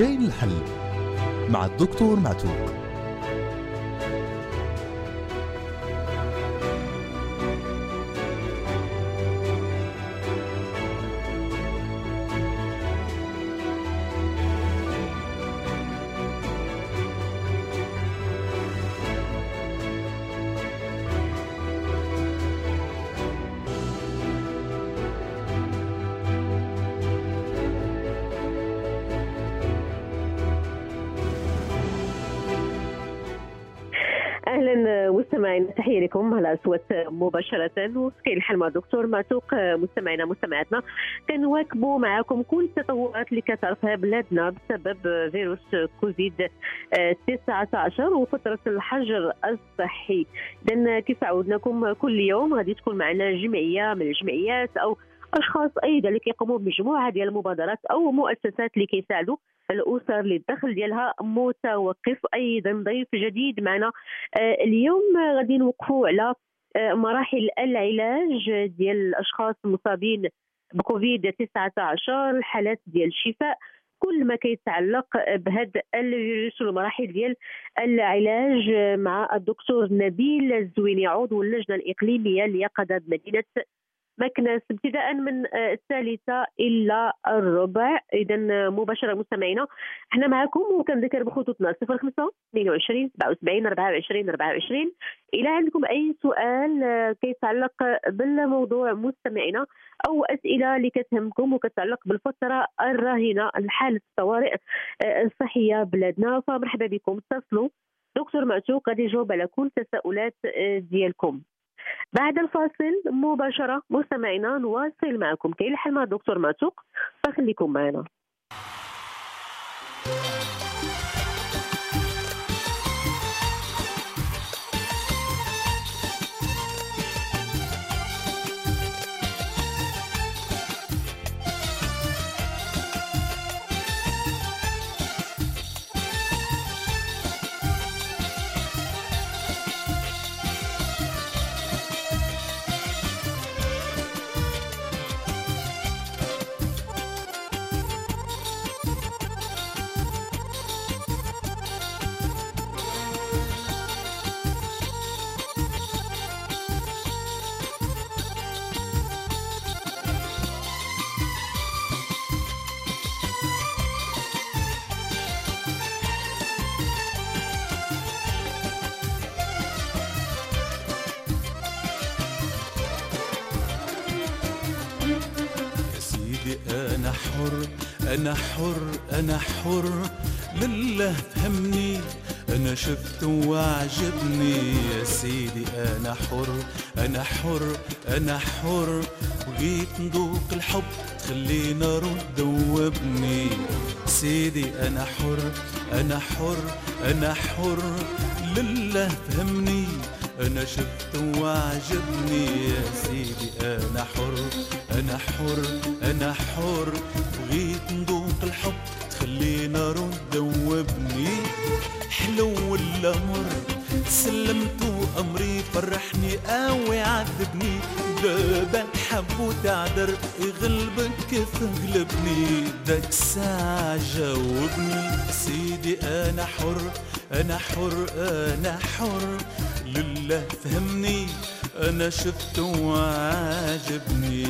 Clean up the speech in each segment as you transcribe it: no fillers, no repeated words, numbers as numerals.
كاين الحل مع الدكتور معتوق. اهلا مستمعينا، تحيه لكم على اصوات مباشره وكاين الحل مع الدكتور معتوق. مستمعينا مستمعاتنا كنواكبوا معكم كل التطورات اللي كتعرفها بلادنا بسبب فيروس كوفيد 19 وفتره الحجر الصحي. اذا كيف عودناكم كل يوم غادي تكون معنا جمعيه من الجمعيات او اشخاص ايضا اللي كيقوموا بمجموعه ديال المبادرات او مؤسسات اللي كيساعدوا الاسر اللي الدخل ديالها متوقف. ايضا ضيف جديد معنا اليوم غادي نوقفوا على مراحل العلاج ديال الاشخاص المصابين بكوفيد 19، الحالات ديال الشفاء، كل ما كيتعلق بهذا الفيروس والمراحل ديال العلاج مع الدكتور نبيل الزويني عضو اللجنه الاقليميه ليقظه بمدينه مكناس ابتداء من الثالثة إلى الربع. إذا مباشرة مستمعينا احنا معكم وكنذكر بخطوطنا 05 22 77 24 24. إلى عندكم أي سؤال كيتعلق بالموضوع مستمعينا أو أسئلة اللي كتهمكم وكتعلق بالفترة الراهنة لحالة الطوارئ الصحية بلادنا، فمرحبا بكم، اتصلوا. دكتور معتوق غادي يجاوب على كل التساؤلات ديالكم. بعد الفاصل مباشرة مستمعينا نواصل معكم كاين الحل مع الدكتور معتوق، فخليكم معنا. أنا حر أنا حر أنا حر لله فهمني، أنا شفت وعجبني يا سيدي. أنا حر أنا حر أنا حر، بغيت نذوق الحب تخلينا رد دوبني سيدي. أنا حر أنا حر أنا حر لله فهمني، أنا شفت وعجبني يا سيدي. أنا حر أنا حر أنا حر، بغيت نذوق الحب تخلينا رد دوبني. حلو ولا مر سلمت أمري، فرحني قوي عذبني، دابا نحب وتعذر يغلبك كيف غلبني، داك الساعة جاوبني سيدي. أنا حر أنا حر أنا حر لله فهمني، أنا شفت وعجبني.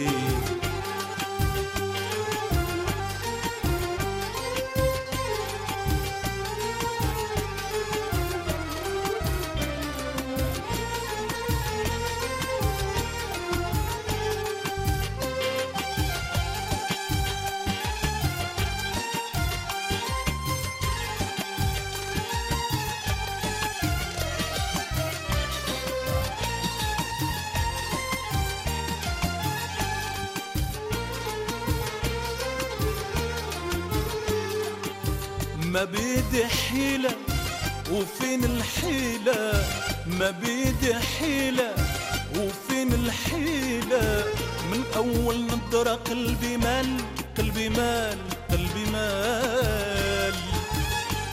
ما بيدي حيلة وفين الحيلة، ما بيدي حيلة وفين الحيلة، من أول نظرة قلبي مال قلبي مال قلبي مال.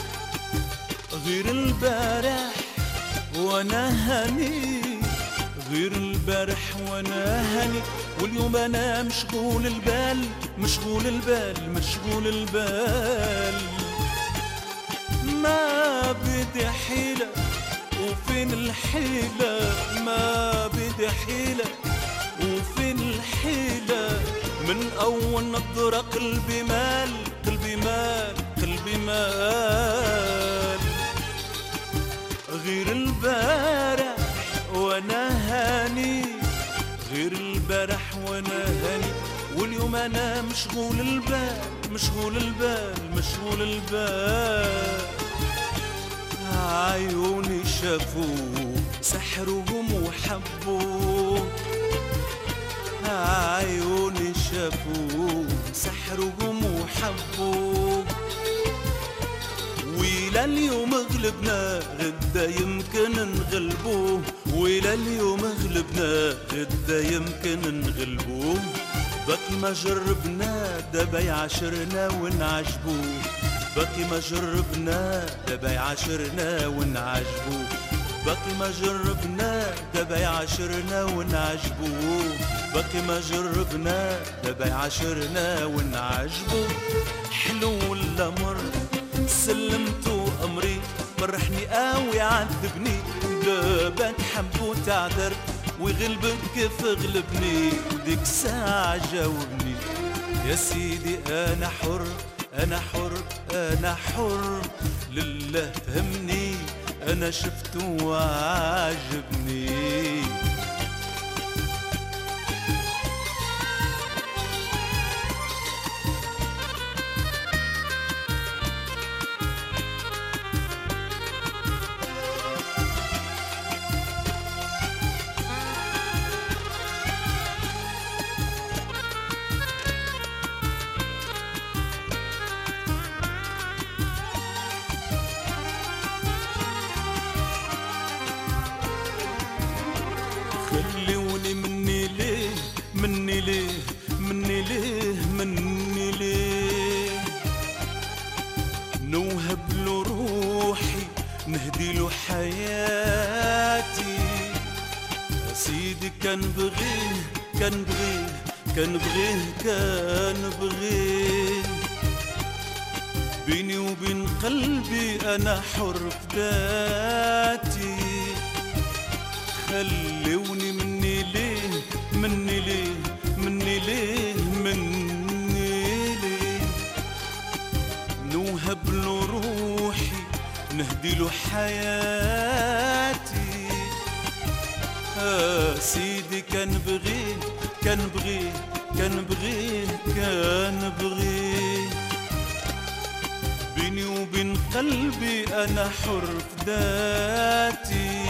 غير البارح وانا هني، غير البارح وانا هاني، واليوم انا مشغول البال مشغول البال مشغول البال. ما بدي حيلة وفين الحيلة، ما بدي حيلة وفين الحيلة، من أول نظرة قلبي مال قلبي مال قلبي مال. غير البارح وانا هاني، غير البارح وانا هاني، واليوم انا مشغول البال مشغول البال مشغول البال. عيوني شافوه سحرهم وحبوه، عيوني شافوه سحرهم وحبوه. ويلا اليوم غلبنا غدا يمكن نغلبوه، ويلا اليوم غلبنا غدا يمكن نغلبوه. باقي ما جربنا دابا يعاشرنا ونعجبوه، باقي ما جربنا دابا يعاشرنا ونعجبوه، باقي ما جربنا دابا يعاشرنا ونعجبوه، باقي ما جربنا دابا يعاشرنا ونعجبوه. حلو ولا مر سلمتو امري، فرحني قوي عذبني، دابا تحب وتعذر ويغلبك كيف غلبني، وديك الساعة جاوبني يا سيدي انا حر انا حر انا حر. لله فهمني انا شفته وعجبني. خلوني مني ليه مني ليه مني ليه مني ليه، نوهب له روحي نهدي له حياتي. سيدي كان بغيه كان بغيه كان بغيه كان بغيه، بيني وبين قلبي انا حر في ذاتي. خلوني مني ليه مني ليه مني ليه مني ليه، نوهب له روحي نهدي له حياتي. سيدي كان بغيه كان بغيه كان بغيه كان بغيه، بيني وبين قلبي انا حر في ذاتي.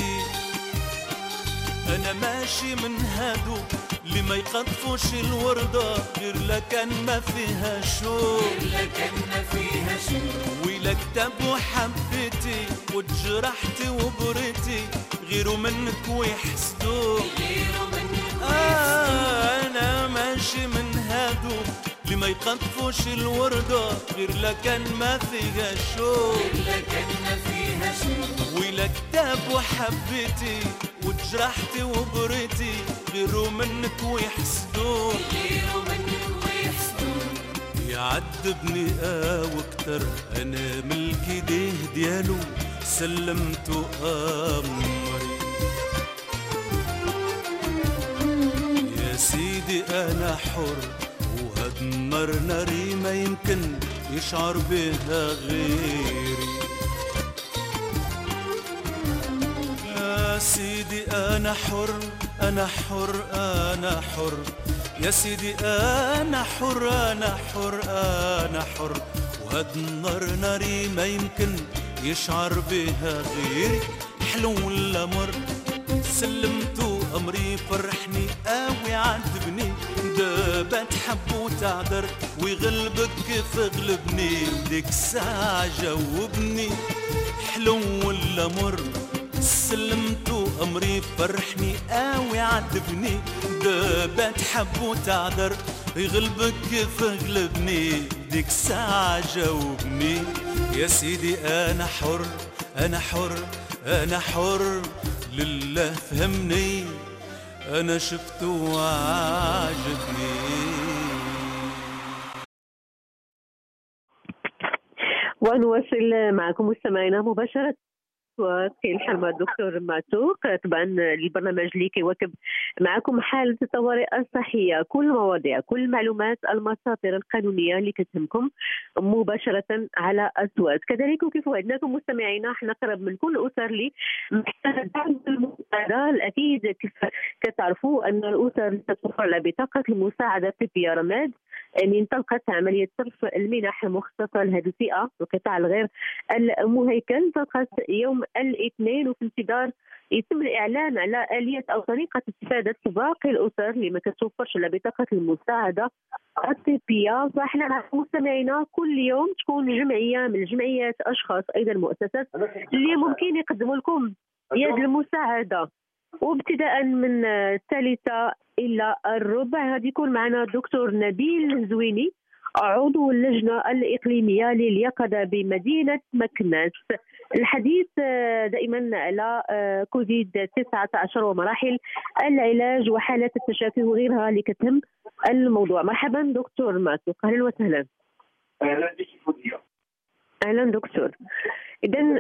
أنا ماشي من هادو اللي ما يقطفوش الوردة غير لكان ما فيها شوق، غير لكان ما فيها شوق. ويلا كتاب وحبيتي وتجرحتي وبريتي غيروا منك ويحسدوك، غيروا منك ويحسدوك. أنا ماشي من هادو اللي ما يقطفوش الوردة غير لكان ما فيها شوق، غير لكان ما فيها شوق. ويلا كتاب وحبيتي وتجرحتي وبريتي غيروا منك ويحسدوك، غيروا منك ويحسدوك. يعذبني واكتر انا ملك ايديه ديالو سلمتو امري. يا سيدي انا حر وهاد النار ناري ما يمكن يشعر بها غيري. يا سيدي أنا حر أنا حر أنا حر، يا سيدي أنا حر أنا حر أنا حر، وهاد النار ناري ما يمكن يشعر بها غيري. حلو ولا مر سلمتو أمري، فرحني قوي عذبني، دابا تحب وتعذر ويغلبك كيف غلبني، وديك الساعة جاوبني. حلو ولا مر سلمتو أمري، فرحني قوي عذبني، دابا تحب وتعذر يغلبك كيف غلبني، ديك الساعة جاوبني. يا سيدي أنا حر أنا حر أنا حر، لله فهمني أنا شفته وعجبني. ونواصل معكم مستمعينا مباشرة وكاين الحال مع الدكتور معتوق. طبعا البرنامج اللي كيواكب معكم حالة الطوارئ الصحية، كل المواضيع كل المعلومات المساطر القانونية اللي كتهمكم مباشرة على السواد. كذلك كيف وعدناكم مستمعينا حنا قرب من كل الأسر اللي محتاجة دعم المساعدة. الأكيد كيف كتعرفوا أن الأسر اللي تتوفر على بطاقة المساعدة الطبية رماد يعني انطلقت عملية صرف المنح المخصصة لهذه الفئة وقطاع الغير المهيكل. انطلقت يوم الاثنين وفي انتظار يتم الإعلان على آلية أو طريقة استفادة باقي الأسر اللي ما كتوفرش على بطاقة المساعدة الطبية. فاحنا مع مستمعينا كل يوم تكون جمعية من الجمعيات، أشخاص أيضا مؤسسات اللي ممكن يقدموا لكم يد المساعدة. وابتداء من الثالثة إلى الربع غادي يكون معنا الدكتور نبيل زويني عضو اللجنة الإقليمية لليقظة بمدينة مكناس. الحديث دائما على كوفيد 19 ومراحل العلاج وحالات التشافي وغيرها اللي كتهم الموضوع. مرحبا دكتور معتوق، أهلا وسهلا. أهلا بك فوديا. أهلا دكتور. إذا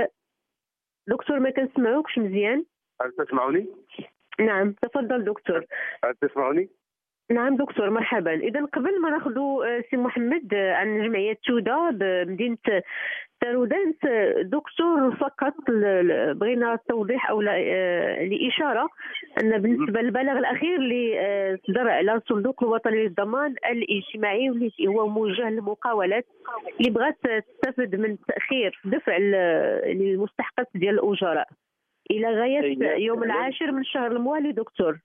دكتور ما كنسمعوكش مزيان. هل تسمعوني؟ نعم تفضل دكتور. هل تسمعوني؟ نعم دكتور مرحبا. إذا قبل ما ناخذوا سي محمد عن جمعية تودا بمدينة تارودانت، دكتور فقط بغينا التوضيح أو لإشارة أن بالنسبة للبلاغ الأخير اللي صدر على الصندوق الوطني للضمان الاجتماعي واللي هو موجه للمقاولات اللي بغات تستفد من التأخير في دفع المستحقات ديال الأجراء إلى غاية يوم 10 من الشهر الموالي. دكتور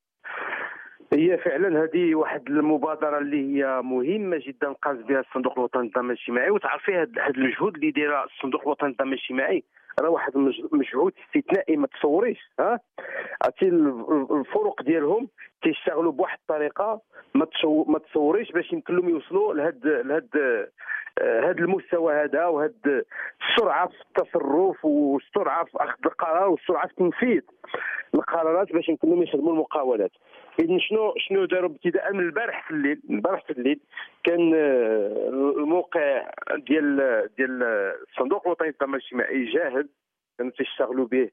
هي فعلا هذه واحد المبادره اللي هي مهمه جدا قاس بها الصندوق الوطني للضمان الاجتماعي، وتعرفي هذا المجهود اللي دايره الصندوق الوطني للضمان الاجتماعي راه واحد مجهود استثنائي ما تصوريش. عرفتي الفرق ديالهم تيشتغلوا بواحد الطريقه ما تصوريش باش يمكن لهم يوصلوا هذا المستوى هذا وهذا السرعه في التصرف والسرعه في اخذ القرار والسرعه في تنفيذ القرارات باش يمكن لهم يخدموا المقاولات. اذا شنو داروا ابتداء من البارح في الليل كان الموقع ديال الصندوق الوطني للضمان الاجتماعي جاهز، كانوا تيشتغلوا به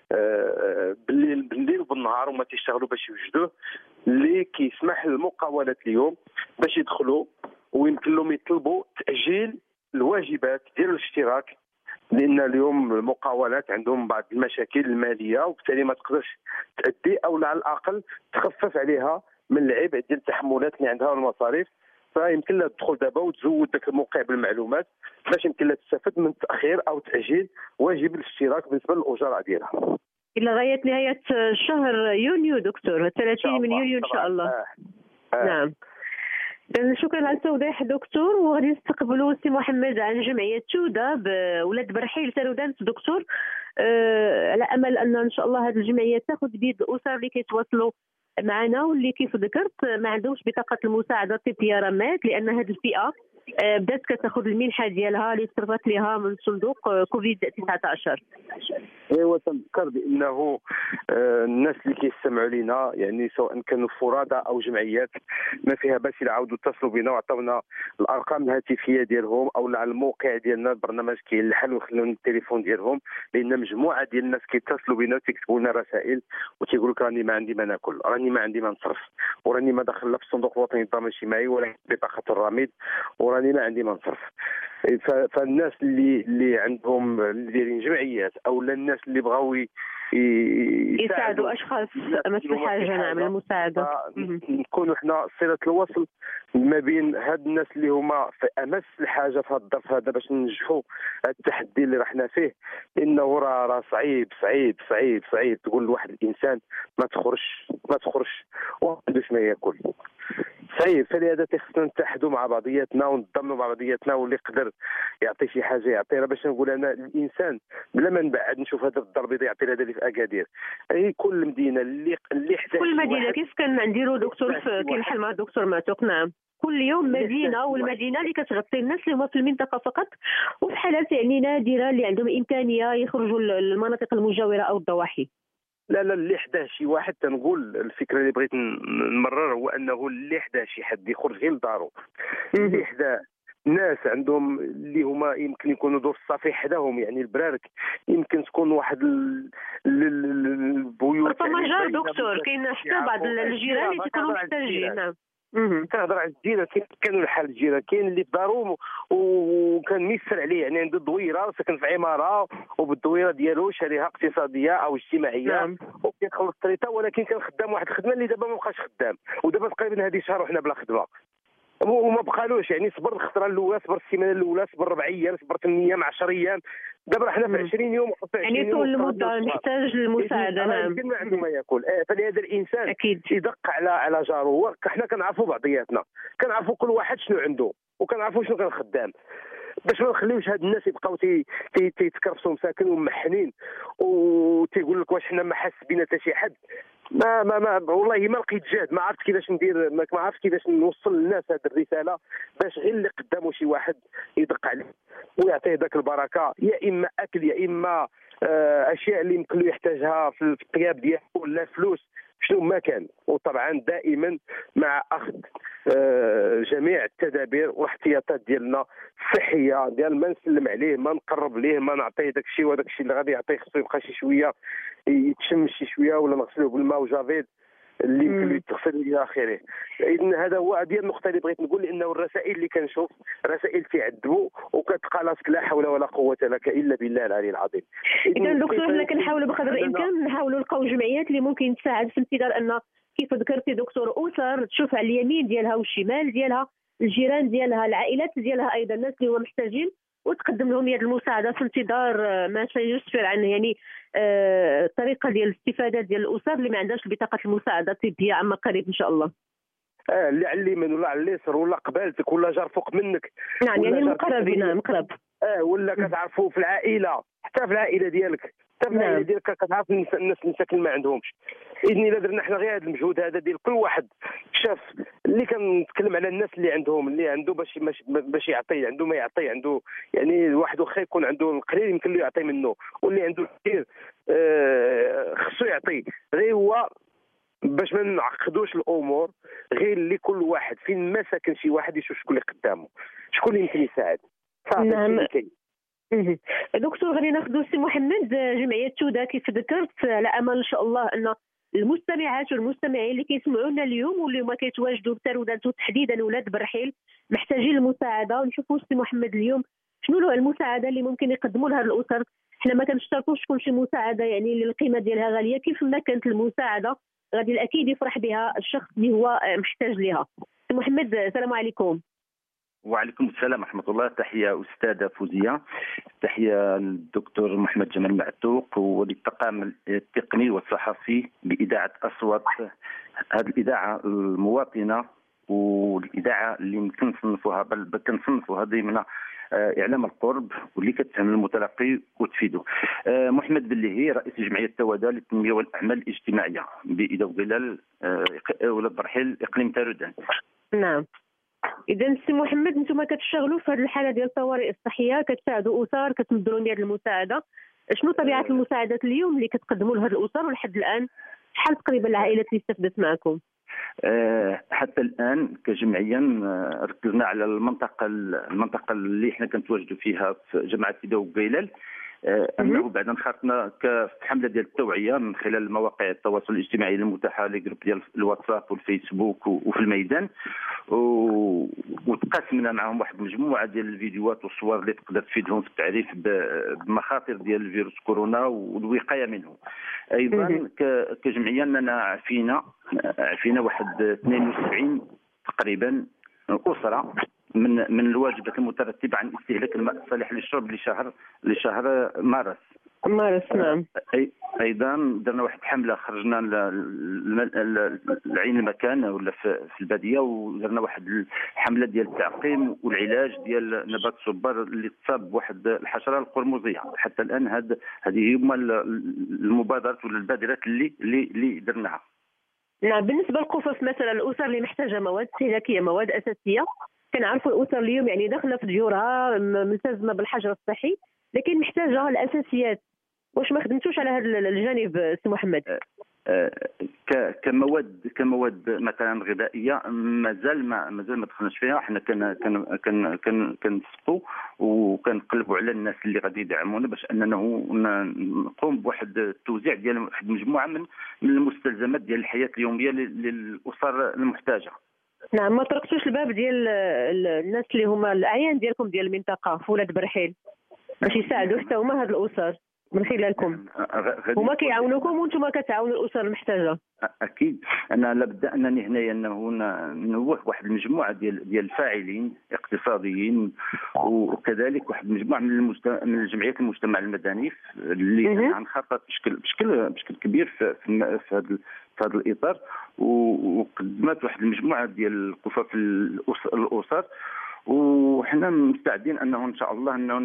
بالليل وبالنهار وما تيشتغلوا باش يوجدوه، اللي كيسمح للمقاولات اليوم باش يدخلوا ويمكن لهم يطلبوا تاجيل الواجبات ديال الاشتراك، لان اليوم المقاولات عندهم بعض المشاكل الماليه وبالتالي ما تقدرش تأدي او على الاقل تخفف عليها من العبء ديال التحملات اللي عندها والمصاريف. فيمكن لها تدخل دابا وتزود ذاك الموقع بالمعلومات باش يمكن لها تستفد من تاخير او تاجيل واجب الاشتراك بالنسبه للاجراء ديالها الى غايه نهايه شهر يونيو. دكتور 30 من يونيو ان شاء الله. نعم شكرا على التوضيح دكتور. وغادي نستقبلوا سي محمد عن جمعيه تودا بولاد برحيل تارودانت. دكتور على امل ان شاء الله هذه الجمعيه تاخذ بيد الاسر اللي كيتواصلوا معنا واللي كيف ذكرت ما عندهمش بطاقه المساعده الطبيه رماد، لان هذه الفئه بدات كتاخذ المنحه ديالها اللي صرفت لها من صندوق كوفيد 19. ايوا تنذكر بانه الناس اللي كيستمعوا لنا يعني سواء كانوا فرادى او جمعيات ما فيها باش يعاودوا يتصلوا بنا وعطاونا الارقام الهاتفيه ديالهم او على الموقع ديالنا البرنامج كاين الحل ويخليونا التليفون ديالهم، لان مجموعه ديال الناس كيتصلوا بنا وتكتبوا لنا رسائل وتيقول لك راني ما عندي ما ناكل، راني ما عندي ما نصرف، وراني ما داخل لا في الصندوق الوطني للضمان الاجتماعي ولا بطاقه الرميد، وراني ما عندي ما نصرف. فالناس اللي عندهم اللي دايرين جمعيات او الناس اللي بغاو يساعدوا اشخاص مثل حاجه نعم المساعده، نكونوا حنا صله الوصل ما بين هاد الناس اللي هما في امس الحاجه في هذا الظرف هذا باش ننجحوا التحدي اللي رحنا فيه، انه راه صعيب صعيب صعيب صعيب تقول لواحد الانسان ما تخرجش وما عندوش ما ياكل. صعيب. فلهذا خصنا نتحدوا مع بعضياتنا ونضمنوا مع بعضياتنا، واللي يقدر يعطي شي حاجه يعطيها باش نقول انا الانسان بلا ما نبعد نشوف هذا الضرب يعطي هذا اللي في اكادير. اي كل مدينه اللي احتاج كل مدينه كيف كنديروا دكتور في كاين الحل مع الدكتور معتوق. نعم كل يوم مدينه والمدينه اللي كتغطي الناس اللي هما في المنطقه فقط، وفي حالات يعني نادره اللي عندهم امكانيه يخرجوا للمناطق المجاوره او الضواحي. لا اللي حداه شي واحد، تنقول الفكره اللي بغيت نمرر هو انه اللي حداه شي حد يخرج غير لدارو، اللي حداه ناس عندهم اللي هما يمكن يكونوا دور الصافي حداهم، يعني البرارك يمكن تكون واحد البيوت ربما جار دكتور، كاين حتى بعض الجيران اللي تيكونوا محتاجين. نعم كنهضر على الجيران، كانوا الحال الجيران كاين اللي في دارو وكان ميسر عليه، يعني عنده دويره ساكن في عماره وبالدويره ديالو شاريها اقتصاديه او اجتماعيه. نعم. وكيخلص الطريطه، ولكن كان خدام واحد الخدمه اللي دابا ما بقاش خدام، ودابا تقريبا هذه شهر وحنا بلا خدمه وما بقالوش. يعني صبر الخطره الاولى، صبر السيمانه الاولى، صبر 4 ايام، صبر 8 ايام، 10 ايام، دابا حنا في 20 يوم يعني طول المده نحتاج المساعده. نعم ما عنده ما ياكل. فلهذا الانسان اكيد يدق على جاره. حنا كنعرفوا بعضياتنا، كنعرفوا كل واحد شنو عنده وكنعرفوا شنو كان خدام، باش ما نخليوش هاد الناس يبقاو تيتكرفسوا مساكن ومحنين وتيقول لك واش حنا ما حاس بينا حتى شي حد. ما والله ما لقيت جهد، ما عرفت كيفاش ندير، ما عرفت كيفاش نوصل للناس هذه الرساله، باش غير اللي قدامه شي واحد يدق عليه ويعطيه ذاك البركه، يا اما اكل يا اما اشياء اللي يمكن له يحتاجها في الطياب ديالو ولا فلوس شنو ما كان. وطبعا دائما مع اخذ جميع التدابير والاحتياطات ديالنا الصحيه، ديال ما نسلم عليه، ما نقرب ليه، ما نعطيه داك الشيء، وهذاك الشيء اللي غادي يعطيه خصو يبقى شي شويه يتشم شي شويه، ولا نغسلوه بالماء وجافيد اللي يمكن له يتغسل الى اخره. اذا هذا هو هذه النقطه اللي بغيت نقول، لانه الرسائل اللي كنشوف رسائل تعذبوا وكتبقى راسك لا حول ولا قوه لك الا بالله العلي العظيم. اذا دكتور حنا كنحاولوا بقدر الامكان نحاولوا نلقاو جمعيات اللي ممكن تساعد في انتظار ان كيف ذكرتي دكتور اسر تشوف على اليمين ديالها والشمال ديالها، الجيران ديالها، العائلات ديالها، ايضا الناس اللي هو محتاجين، وتقدم لهم يد المساعده في انتظار ما سيسفر عن يعني الطريقه ديال الاستفاده ديال الاسر اللي ما عندهاش بطاقه المساعده الطبيه عما قريب ان شاء الله. اللي على اليمين ولا على اليسار ولا قبالتك ولا جار فوق منك. نعم يعني المقربين. نعم مقرب. ولا كتعرفوا في العائله، حتى في العائله ديالك، حتى في العائله ديالك كتعرف الناس المساكن ما عندهمش. اذا الا درنا حنا غير هذا المجهود هذا ديال كل واحد شاف، اللي كنتكلم على الناس اللي عندهم، اللي عنده باش يعطي، عنده ما يعطي، عنده يعني الواحد واخا يكون عنده القليل يمكن له يعطي منه، واللي عنده الكثير خصو يعطي. غير هو باش ما نعقدوش الامور، غير اللي كل واحد فين ما ساكن شي واحد يشوف شكون اللي قدامه، شكون اللي يمكن يساعد. نعم دكتور غادي ناخذ سي محمد، جمعيه تودا كيف ذكرت، على امل ان شاء الله ان المستمعات والمستمعين اللي كيسمعونا اليوم واللي هما كيتواجدوا بترودات وتحديدا ولاد برحيل محتاجين المساعده، ونشوفوا سي محمد اليوم شنو المساعده اللي ممكن يقدموا لها الاسر. حنا ما كنشترطوش تكون شي مساعده يعني اللي القيمه ديالها غاليه، كيف ما كانت المساعده غادي اكيد يفرح بها الشخص اللي هو محتاج لها. سي محمد السلام عليكم. وعليكم السلام ورحمة الله. تحية أستاذة فوزية، تحية للدكتور محمد جمال معتوق وللطاقم التقني والصحفي بإذاعة أصوات، هذه الإذاعة المواطنة والإذاعة اللي كنصنفوها بل كنصنفوها ضمن إعلام القرب واللي كتهم المتلقي وتفيده. محمد بليهي رئيس جمعية توادى للتنمية والأعمال الاجتماعية بإذا ظلال ولاد برحيل إقليم تارودان. نعم. اذا سي محمد انتم كتشتغلوا في هذه الحاله ديال الطوارئ الصحيه، كتساعدوا اسر، كتمدوا لهم يد المساعده. شنو طبيعه المساعدات اليوم اللي كتقدموا لهذه الاسر، ولحد الان شحال تقريبا العائلات اللي استفدت معكم؟ حتى الان كجمعيا ركزنا على المنطقه اللي احنا كنتواجدوا فيها في جماعه سيده وقيلال، انه بعد انخرطنا في حمله ديال التوعيه من خلال مواقع التواصل الاجتماعي المتاحه، لي جروب ديال الواتساب والفيسبوك وفي الميدان، وتقاسمنا معهم واحد المجموعه ديال الفيديوهات والصور اللي تقدر تفيدهم في التعريف بمخاطر ديال الفيروس كورونا والوقايه منه. ايضا كجمعيه اننا عفينا واحد 72 تقريبا اسره من الواجبات المترتبه عن استهلاك الماء الصالح للشرب لشهر مارس. نعم. ايضا درنا واحد الحمله، خرجنا لعين المكان ولا في الباديه، ودرنا واحد الحمله ديال التعقيم والعلاج ديال نبات الصبار اللي تصاب بواحد الحشره القرمزيه. حتى الان هذه هما المبادرات ولا البادرات اللي درناها. نعم. بالنسبه للقفص مثلا، الاسر اللي محتاجه مواد استهلاكيه، مواد اساسيه، كنعرفوا الاسر اليوم يعني داخله في ديورها ملتزمه بالحجر الصحي، لكن محتاجه الاساسيات واش ما خدمتوش على هذا الجانب سي محمد؟ كمواد مثلا غذائيه مازال ما دخلناش فيها. احنا كنسقوا وكنقلبوا على الناس اللي غادي يدعمونا باش اننا نقوم بواحد التوزيع ديال واحد مجموعه من المستلزمات ديال الحياه اليوميه للاسر المحتاجه. نعم، ما طرقتوش الباب ديال الناس اللي هما الاعيان ديالكم ديال المنطقه في ولاد برحيل باش يساعدوا حتى هما هاد الاسر من خلالكم؟ هما كيعاونوكم وانتم كتعاونوا الاسر المحتاجه. اكيد. انا لابد انني هنايا انه نوه واحد المجموعه ديال الفاعلين اقتصاديين وكذلك واحد المجموعه من جمعيات المجتمع المدني اللي انخرطت بشكل كبير في هذا الاطار، وقدمت واحد المجموعه ديال القفف الاسر، وحنا مستعدين انه ان شاء الله انه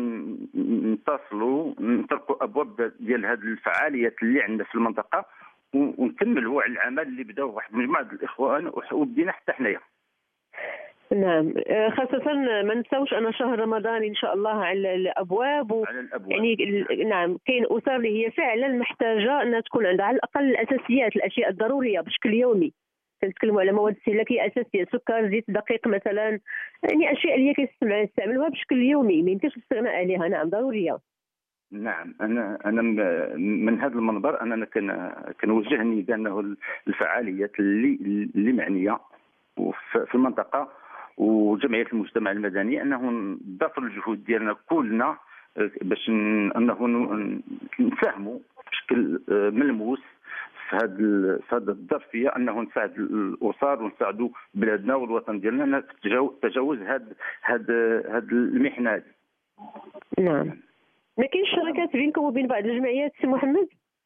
نتصلوا نطرقوا ابواب ديال هذه الفعاليات اللي عندنا في المنطقه ونكملوا على العمل اللي بداو واحد مجموعه الاخوان وبدينا حتى حنايا. نعم، خاصة ما نساوش أن شهر رمضان إن شاء الله على الأبواب يعني نعم كاين أسر اللي هي فعلا محتاجة أنها تكون عندها على الأقل الأساسيات، الأشياء الضرورية بشكل يومي. كنتكلموا على مواد استهلاكية أساسية، سكر، زيت، دقيق مثلا، يعني أشياء اللي كيستعملوها بشكل يومي ما يمكنش الاستغناء عليها. نعم ضرورية. نعم، انا من هذا المنبر اننا كنوجه نداء انه الفعاليات اللي معنيه في المنطقه وجمعيه المجتمع المدني انه نضافوا الجهود ديالنا كلنا باش انه نساهموا بشكل ملموس في هذا الظرفيه، انه نساعد الاسر ونساعدوا بلادنا والوطن ديالنا تجاوز هذه المحنه هذه. نعم. ما كاينش شراكات بينكم وبين بعض الجمعيات سي محمد؟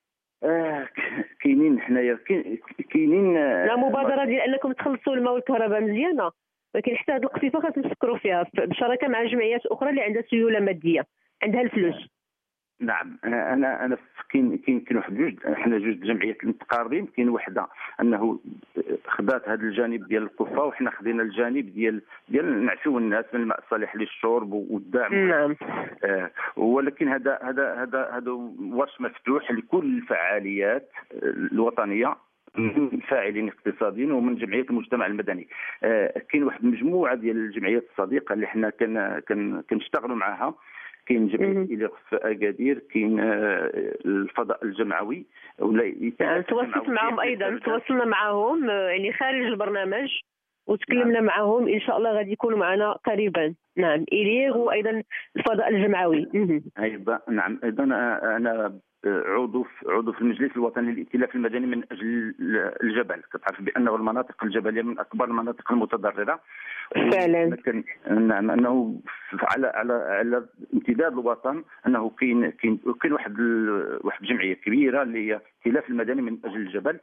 كاينين حنايا كاينين لا مبادره ديال انكم تخلصوا الماء والكهرباء مزيانه، ولكن حتى هذه القصيفه خاص نفكروا فيها بشراكه مع جمعيات اخرى اللي عندها سيوله ماديه، عندها الفلوس. نعم، انا كاين واحد حنا جوج جمعيات متقاربين. كاين وحده انه خدات هذا الجانب ديال القفه وحنا خدينا الجانب ديال نعفيو الناس من الماء الصالح للشرب والدعم. نعم. ولكن هذا ورش مفتوح لكل الفعاليات الوطنيه من فاعلين اقتصاديين ومن جمعيات المجتمع المدني. كاين واحد المجموعه ديال الجمعيات الصديقه اللي حنا كنشتغلوا معها. كاين جمعيه إليغ في اكادير، كاين الفضاء الجمعوي تواصلت معهم ايضا، تواصلنا معهم يعني خارج البرنامج وتكلمنا معهم، ان شاء الله غادي يكونوا معنا قريبا. نعم، إليغ وايضا الفضاء الجمعوي. ايضا نعم، ايضا انا عضو في المجلس الوطني للائتلاف المدني من اجل الجبل. كتعرف بانه المناطق الجبليه من اكبر المناطق المتضرره فعلا. نعم، انه على امتداد الوطن انه كاين واحد الجمعيه كبيره اللي هي الائتلاف المدني من اجل الجبل،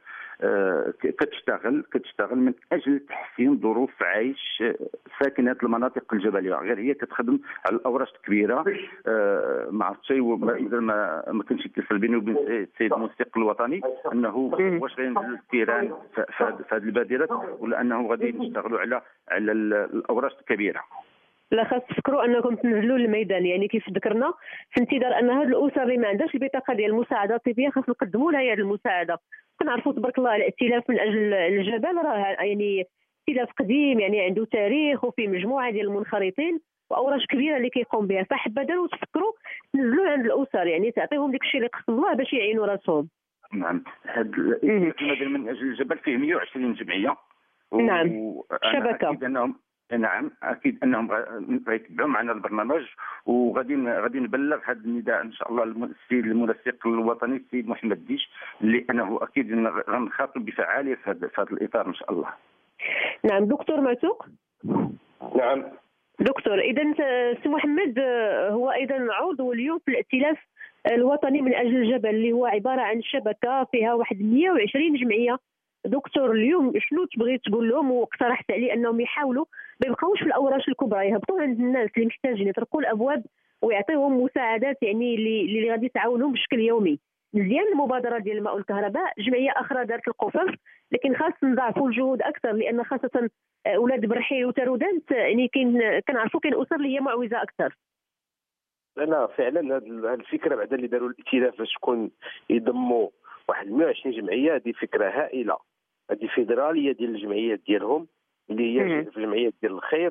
كتشتغل من اجل تحسين ظروف عيش ساكنات المناطق الجبليه. غير هي كتخدم على الاوراش الكبيره. ما عرفتش ما كانش يتصل بيني وبين السيد الموسيقي الوطني انه واش غينزل التيران في هذه البادرات ولا انه غادي نشتغلوا على الاوراش الكبيره. لا، خاص تفكروا انكم تنزلوا للميدان، يعني كيف ذكرنا في انتظار ان هذه الاسر اللي ما عندهاش البطاقه ديال المساعده الطبيه خاص نقدموا لها هذه المساعده. كنعرفوا تبارك الله الائتلاف من اجل الجبل راه يعني ائتلاف قديم، يعني عنده تاريخ وفي مجموعه ديال المنخرطين واوراش كبيره اللي كيقوم بها، فحبذا تفكروا تنزلوا عند الاسر، يعني تعطيهم داك الشيء اللي قسم الله باش يعينوا راسهم. نعم، هذا الائتلاف المدني من اجل الجبل فيه 120 جمعيه. نعم، شبكه. نعم، اكيد انهم غيتبعوا معنا البرنامج، وغادي نبلغ هذا النداء ان شاء الله السيد المنسق الوطني السيد محمد ديش، لانه اكيد غنخاطب بفعاليه في هذا الاطار ان شاء الله. نعم دكتور معتوق. نعم دكتور، اذا سي محمد هو ايضا عضو اليوم في الائتلاف الوطني من اجل الجبل اللي هو عباره عن شبكه فيها واحد 120 جمعيه. دكتور، اليوم شنو تبغي تقول لهم واقترحت عليه انهم يحاولوا ما يبقاوش في الاوراش الكبرى، يهبطوا عند الناس اللي محتاجين، يطرقوا الابواب ويعطيهم مساعدات يعني اللي غادي تعاونهم بشكل يومي. مزيان المبادره ديال الماء والكهرباء، جمعيه اخرى دارت القفف، لكن خاص نضاعفوا الجهود اكثر، لان خاصه اولاد برحيل وتارودانت يعني كنعرفوا كاين اسر اللي هي معوزه اكثر. لا فعلا هذه الفكره بعد اللي داروا الائتلاف باش تكون يضموا واحد 120 جمعيه، هذه فكره هائله. هذه فيدراليه ديال الجمعيات ديالهم اللي هي الجمعيات ديال الخير.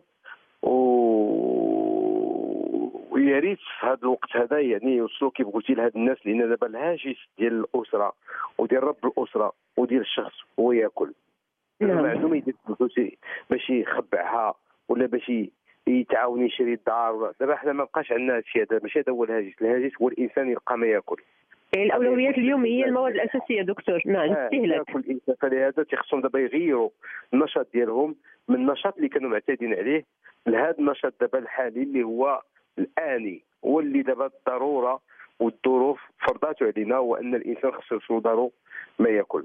ويا ريت في هذا الوقت هذا يعني يوصلوا كيف قلتي لهاد الناس، لان دابا الهاجس ديال الاسره وديال رب الاسره وديال الشخص هو ياكل. ما عندهم يدير فلوسي باش يخبعها ولا باش يتعاون يشري الدار. دابا حنا ما بقاش عندنا هادشي هذا، ماشي هذا هو الهاجس. الهاجس هو الانسان يلقى ما ياكل. يعني الاولويات اليوم هي المواد الاساسيه دكتور. نعم استهلاك كل انسان. فلهذا تيخصهم دابا يغيروا النشاط ديالهم من النشاط اللي كانوا معتادين عليه لهذا النشاط دابا الحالي اللي هو الاني، هو اللي دابا الضروره والظروف فرضاته علينا، وان الانسان خصو يوصل دارو ما ياكل.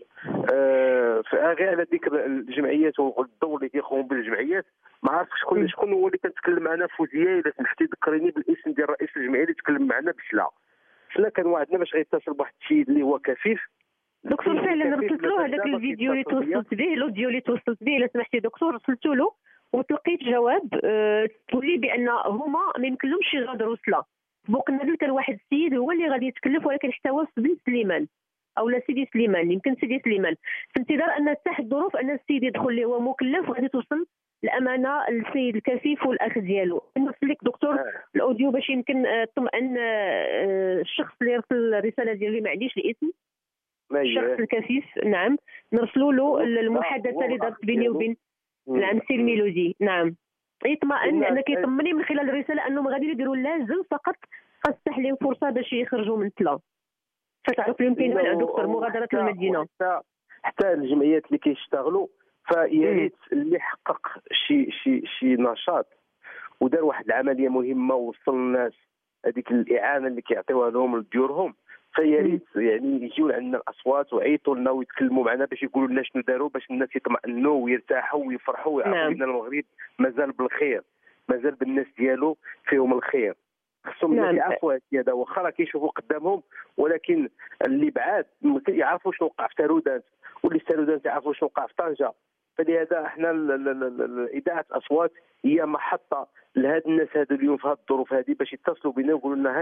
غير على ذكر الجمعيات والدور اللي كيقوموا بالجمعيات، ما عرفتش شكون هو اللي كتكلم معنا فوزيه. الا سمحتي ذكريني بالاسم ديال رئيس الجمعيه اللي تكلم معنا بشلا كان وعدنا باش غيتصل بواحد الشيء اللي هو كفيف. دكتور فعلا رسلت له هذاك الفيديو اللي توصلت به، الاوديو اللي توصلت به الا سمحتي دكتور، رسلت له وتلقيت جواب تقول لي بان هما ما يمكنلهمش يغادروا صلا. بوقنا كان واحد السيد هو اللي غادي يتكلف، ولكن حتى هو بن سليمان او لا سيدي سليمان، يمكن سيدي سليمان، في انتظار ان تحت الظروف ان السيد يدخل اللي هو مكلف وغادي توصل الامانه للسيد الكفيف والاخ ديالو. نرسل لك دكتور الاوديو باش يمكن تطمئن الشخص اللي يرسل الرساله ديالو، ما عنديش الاسم الشخص الكفيف. نعم نرسلوا له المحادثه اللي دارت بيني وبين نعم سي الميلودي. نعم يطمئن، انا كيطمني من خلال الرساله انهم غادي يديروا اللازم، فقط خاص لهم فرصه باش يخرجوا من الطلا. فتعرف يمكن من دكتور مغادره المدينه حتى الجمعيات اللي كيشتغلوا، فيا ريت اللي حقق شي نشاط ودار واحد العمليه مهمه ووصل الناس هذيك الاعانه اللي كيعطيوها لهم لديورهم، فيا ريت يعني يجيو عندنا الاصوات ويعيطوا لنا ويتكلموا معنا باش يقولوا لنا شنو داروا، باش الناس يطمئنوا ويرتاحوا ويفرحوا ويعرفوا ان المغرب مازال بالخير، مازال بالناس ديالو فيهم الخير. خصهم يعرفوا هذا، واخا راه كيشوفوا قدامهم، ولكن اللي بعاد يعرفوا شنو وقع في تارودانت، واللي في تارودانت يعرفوا شنو وقع في طنجه. فلهذا احنا اذاعه اصوات هي محطه لهاد الناس هادو اليوم في هاد الظروف هذه، باش يتصلوا بنا ويقولوا لنا ها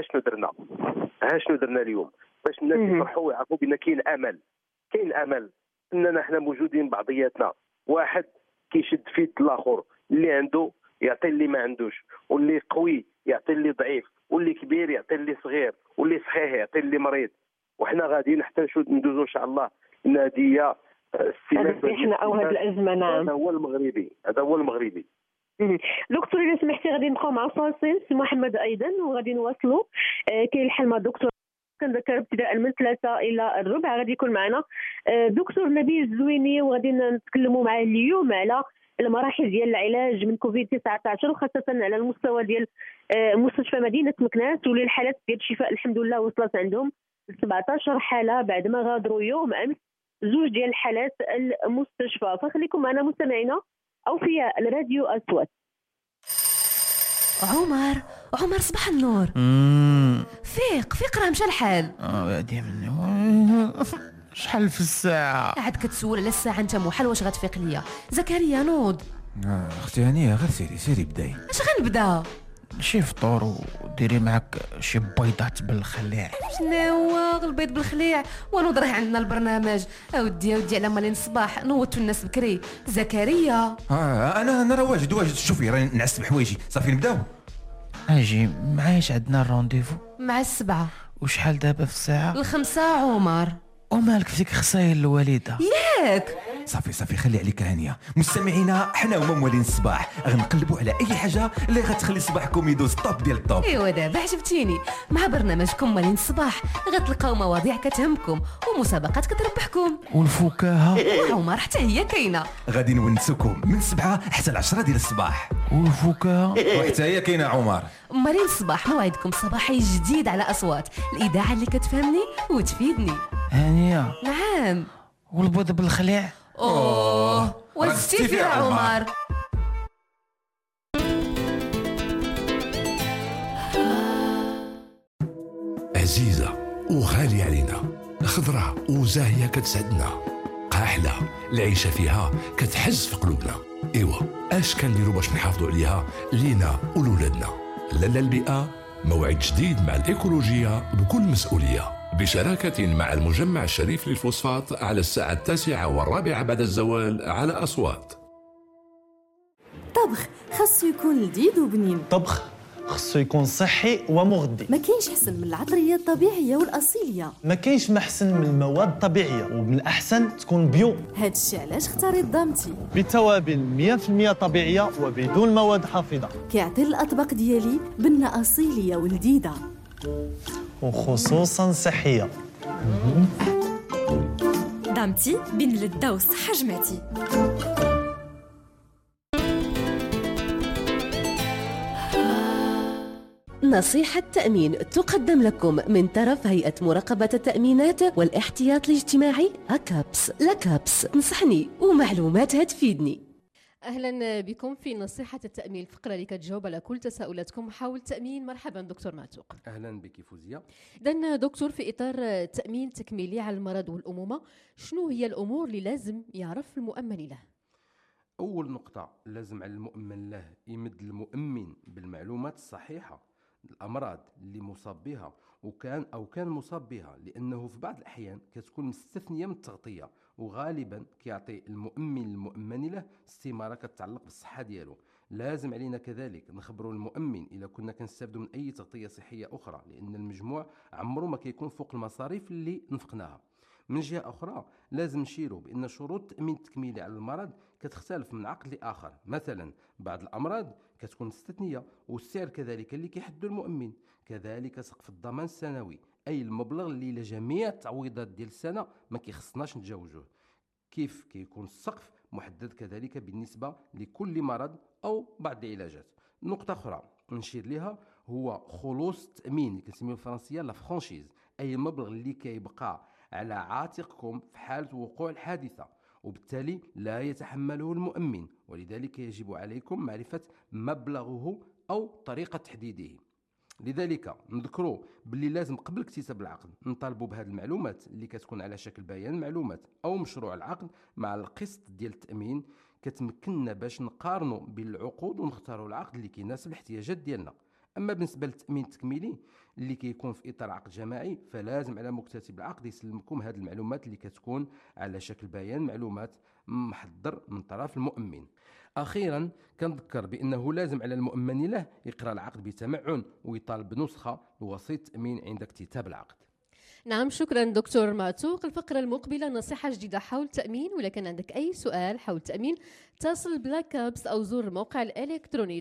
شنو درنا اليوم، باش الناس يفرحوا ويعرفوا بان كاين امل اننا احنا موجودين بعضياتنا. واحد كيشد في يد الاخر، اللي عنده يعطي اللي ما عندوش، واللي قوي يعطي اللي ضعيف، واللي كبير يعطي اللي صغير، واللي صحيح يعطي اللي مريض. وحنا غاديين حتى ندوزوا ان شاء الله الناديه احنا او هذه الازمه. نعم هذا هو المغربي. دكتور اذا سمحتي غادي نبقاو مع الفاصل سي محمد ايضا وغادي نواصلوا. كاين الحل مع الدكتور كنذكر ابتداء من 3 إلى 4 غادي يكون معنا دكتور نبيل الزويني، وغادي نتكلموا معاه اليوم على المراحل ديال العلاج من كوفيد 19، وخاصه على المستوى ديال مستشفى مدينه مكناس، واللي الحالات ديال الشفاء الحمد لله وصلت عندهم 17 حاله بعد ما غادروا يوم امس 2 ديال الحالات المستشفى. فخليكم معنا مستمعينا اوفياء الراديو اصوات. عمر صباح النور. فيق راه مشى الحال. بعدي مني شحال في الساعه؟ عاد كتسول على الساعه انت محال واش غتفيق ليا؟ زكريا نوض. اختي هانيه غير سيري بداي. اش غنبدا؟ شي فطور وديري معك شي بيضات بالخليع. شنو هو البيض بالخليع؟ ونوض راه عندنا البرنامج اودي على مالين الصباح نوضتوا الناس بكري. زكريا انا راه واجد شوفي راني نعس بحوايجي صافي نبداو. اجي معايش عندنا الرونديفو مع 7. وشحال دابا في الساعه؟ 5 عمر. ومالك فيك خصايل الوالده ياك؟ صافي خلي عليك هانيه. مستمعينا حنا هما موالين الصباح غنقلبوا على اي حاجه اللي غتخلي صباحكم يدوز طوب ديال الطوب. ايوا دابا عجبتيني. مع برنامجكم موالين الصباح غتلقاو مواضيع كتهمكم ومسابقات كتربحكم، والفكاهه عمر حتى هي كاينه. غادي نونسكم من 7 حتى ل 10 ديال الصباح. والفكاهه وحتى هي كاينه عمر. موالين الصباح موعدكم صباحي جديد على اصوات الاذاعه اللي كتفهمني وتفيدني. هانيه نعم. والبيض بالخليع وزتي فيها عمر. عزيزة وغالية علينا، خضرة وزاهية كتسعدنا، قاحلة العيشة فيها كتحز في قلوبنا. ايوا اش كنديروا باش نحافظوا عليها لينا ولولادنا؟ لا البيئة موعد جديد مع الإيكولوجيا بكل مسؤولية، بشراكة مع المجمع الشريف للفوسفات على الساعة 9:15 بعد الزوال على أصوات. طبخ خاصو يكون لذيذ وبنين. طبخ خاصو يكون صحي ومغذي. ما كاينش احسن من العطريه الطبيعيه والاصيليه. ما كاينش محسن من المواد الطبيعيه، ومن الاحسن تكون بيو. هادشي علاش اختاريت ضامتي، بتوابل 100% طبيعيه وبدون مواد حافظه. كيعطي الاطباق ديالي بنه اصيليه ولذيذه وخصوصا صحيه. ضامتي بين اللذة والصحه جمعتي. نصيحة تأمين تقدم لكم من طرف هيئة مراقبة التأمينات والاحتياط الاجتماعي أكابس. لكابس تنصحني ومعلوماتها تفيدني. أهلا بكم في نصيحة التأمين، الفقرة اللي كتجاوب على كل تساؤلاتكم حول التأمين. مرحبا دكتور معتوق. أهلا بك فوزية. إذن دكتور، في إطار تأمين تكميلي على المرض والأمومة، شنو هي الأمور اللي لازم يعرف المؤمن له؟ أول نقطة، لازم على المؤمن له يمد المؤمن بالمعلومات الصحيحة الأمراض اللي مصاب بها كان مصاب بها، لأنه في بعض الأحيان كتكون مستثنية من التغطية، وغالبا كيعطي المؤمن له استمارة كتتعلق بالصحة ديالو. لازم علينا كذلك نخبروا المؤمن إلا كنا كنستافدوا من أي تغطية صحية أخرى، لأن المجموع عمره ما كيكون فوق المصاريف اللي نفقناها. من جهة أخرى لازم نشيروا بأن شروط التأمين التكميلي على المرض كتختلف من عقد لآخر. مثلا بعض الأمراض كتكون مستثنية والسعر كذلك اللي كيحدو المؤمن، كذلك سقف الضمان السنوي، أي المبلغ اللي لجميع التعويضات ديال السنة ما كيخصناش نتجاوزوه. كيف كيكون السقف محدد كذلك بالنسبة لكل مرض أو بعض العلاجات. نقطة أخرى نشير لها هو خلوص التأمين اللي كنسميوه بالفرنسية لا فرانشيز، أي المبلغ اللي كيبقى على عاتقكم في حالة وقوع الحادثة، وبالتالي لا يتحمله المؤمن، ولذلك يجب عليكم معرفة مبلغه أو طريقة تحديده. لذلك نذكروا باللي لازم قبل اكتساب العقد نطالبوا بهذه المعلومات اللي كتكون على شكل بيان معلومات أو مشروع العقد مع القسط ديال التأمين، كتمكننا باش نقارنوا بين العقود ونختاروا العقد اللي كيناسب الاحتياجات ديالنا. أما بالنسبة للتأمين التكميلي اللي كيكون في إطار عقد جماعي، فلازم على مكتسب العقد يسلمكم هذه المعلومات اللي كتكون على شكل بيان معلومات محضر من طرف المؤمن. أخيرا كنذكر بأنه لازم على المؤمن له يقرأ العقد بتمعن ويطالب بنسخة لوسيط التأمين عند اكتتاب العقد. نعم، شكرا دكتور معتوق. الفقرة المقبلة نصيحة جديدة حول التأمين، ولا كان عندك أي سؤال حول التأمين اتصل بلاكابس أو زور الموقع الإلكتروني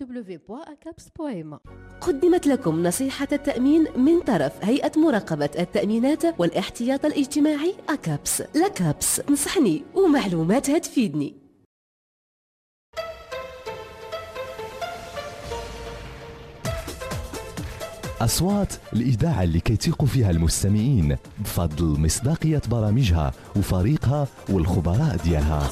www.akaps.ma. قدمت لكم نصيحة التأمين من طرف هيئة مراقبة التأمينات والاحتياط الاجتماعي أكابس. لكابس تنصحني ومعلوماتها تفيدني. أصوات الإذاعة اللي كيتيقوا فيها المستمعين بفضل مصداقية برامجها وفريقها والخبراء ديالها.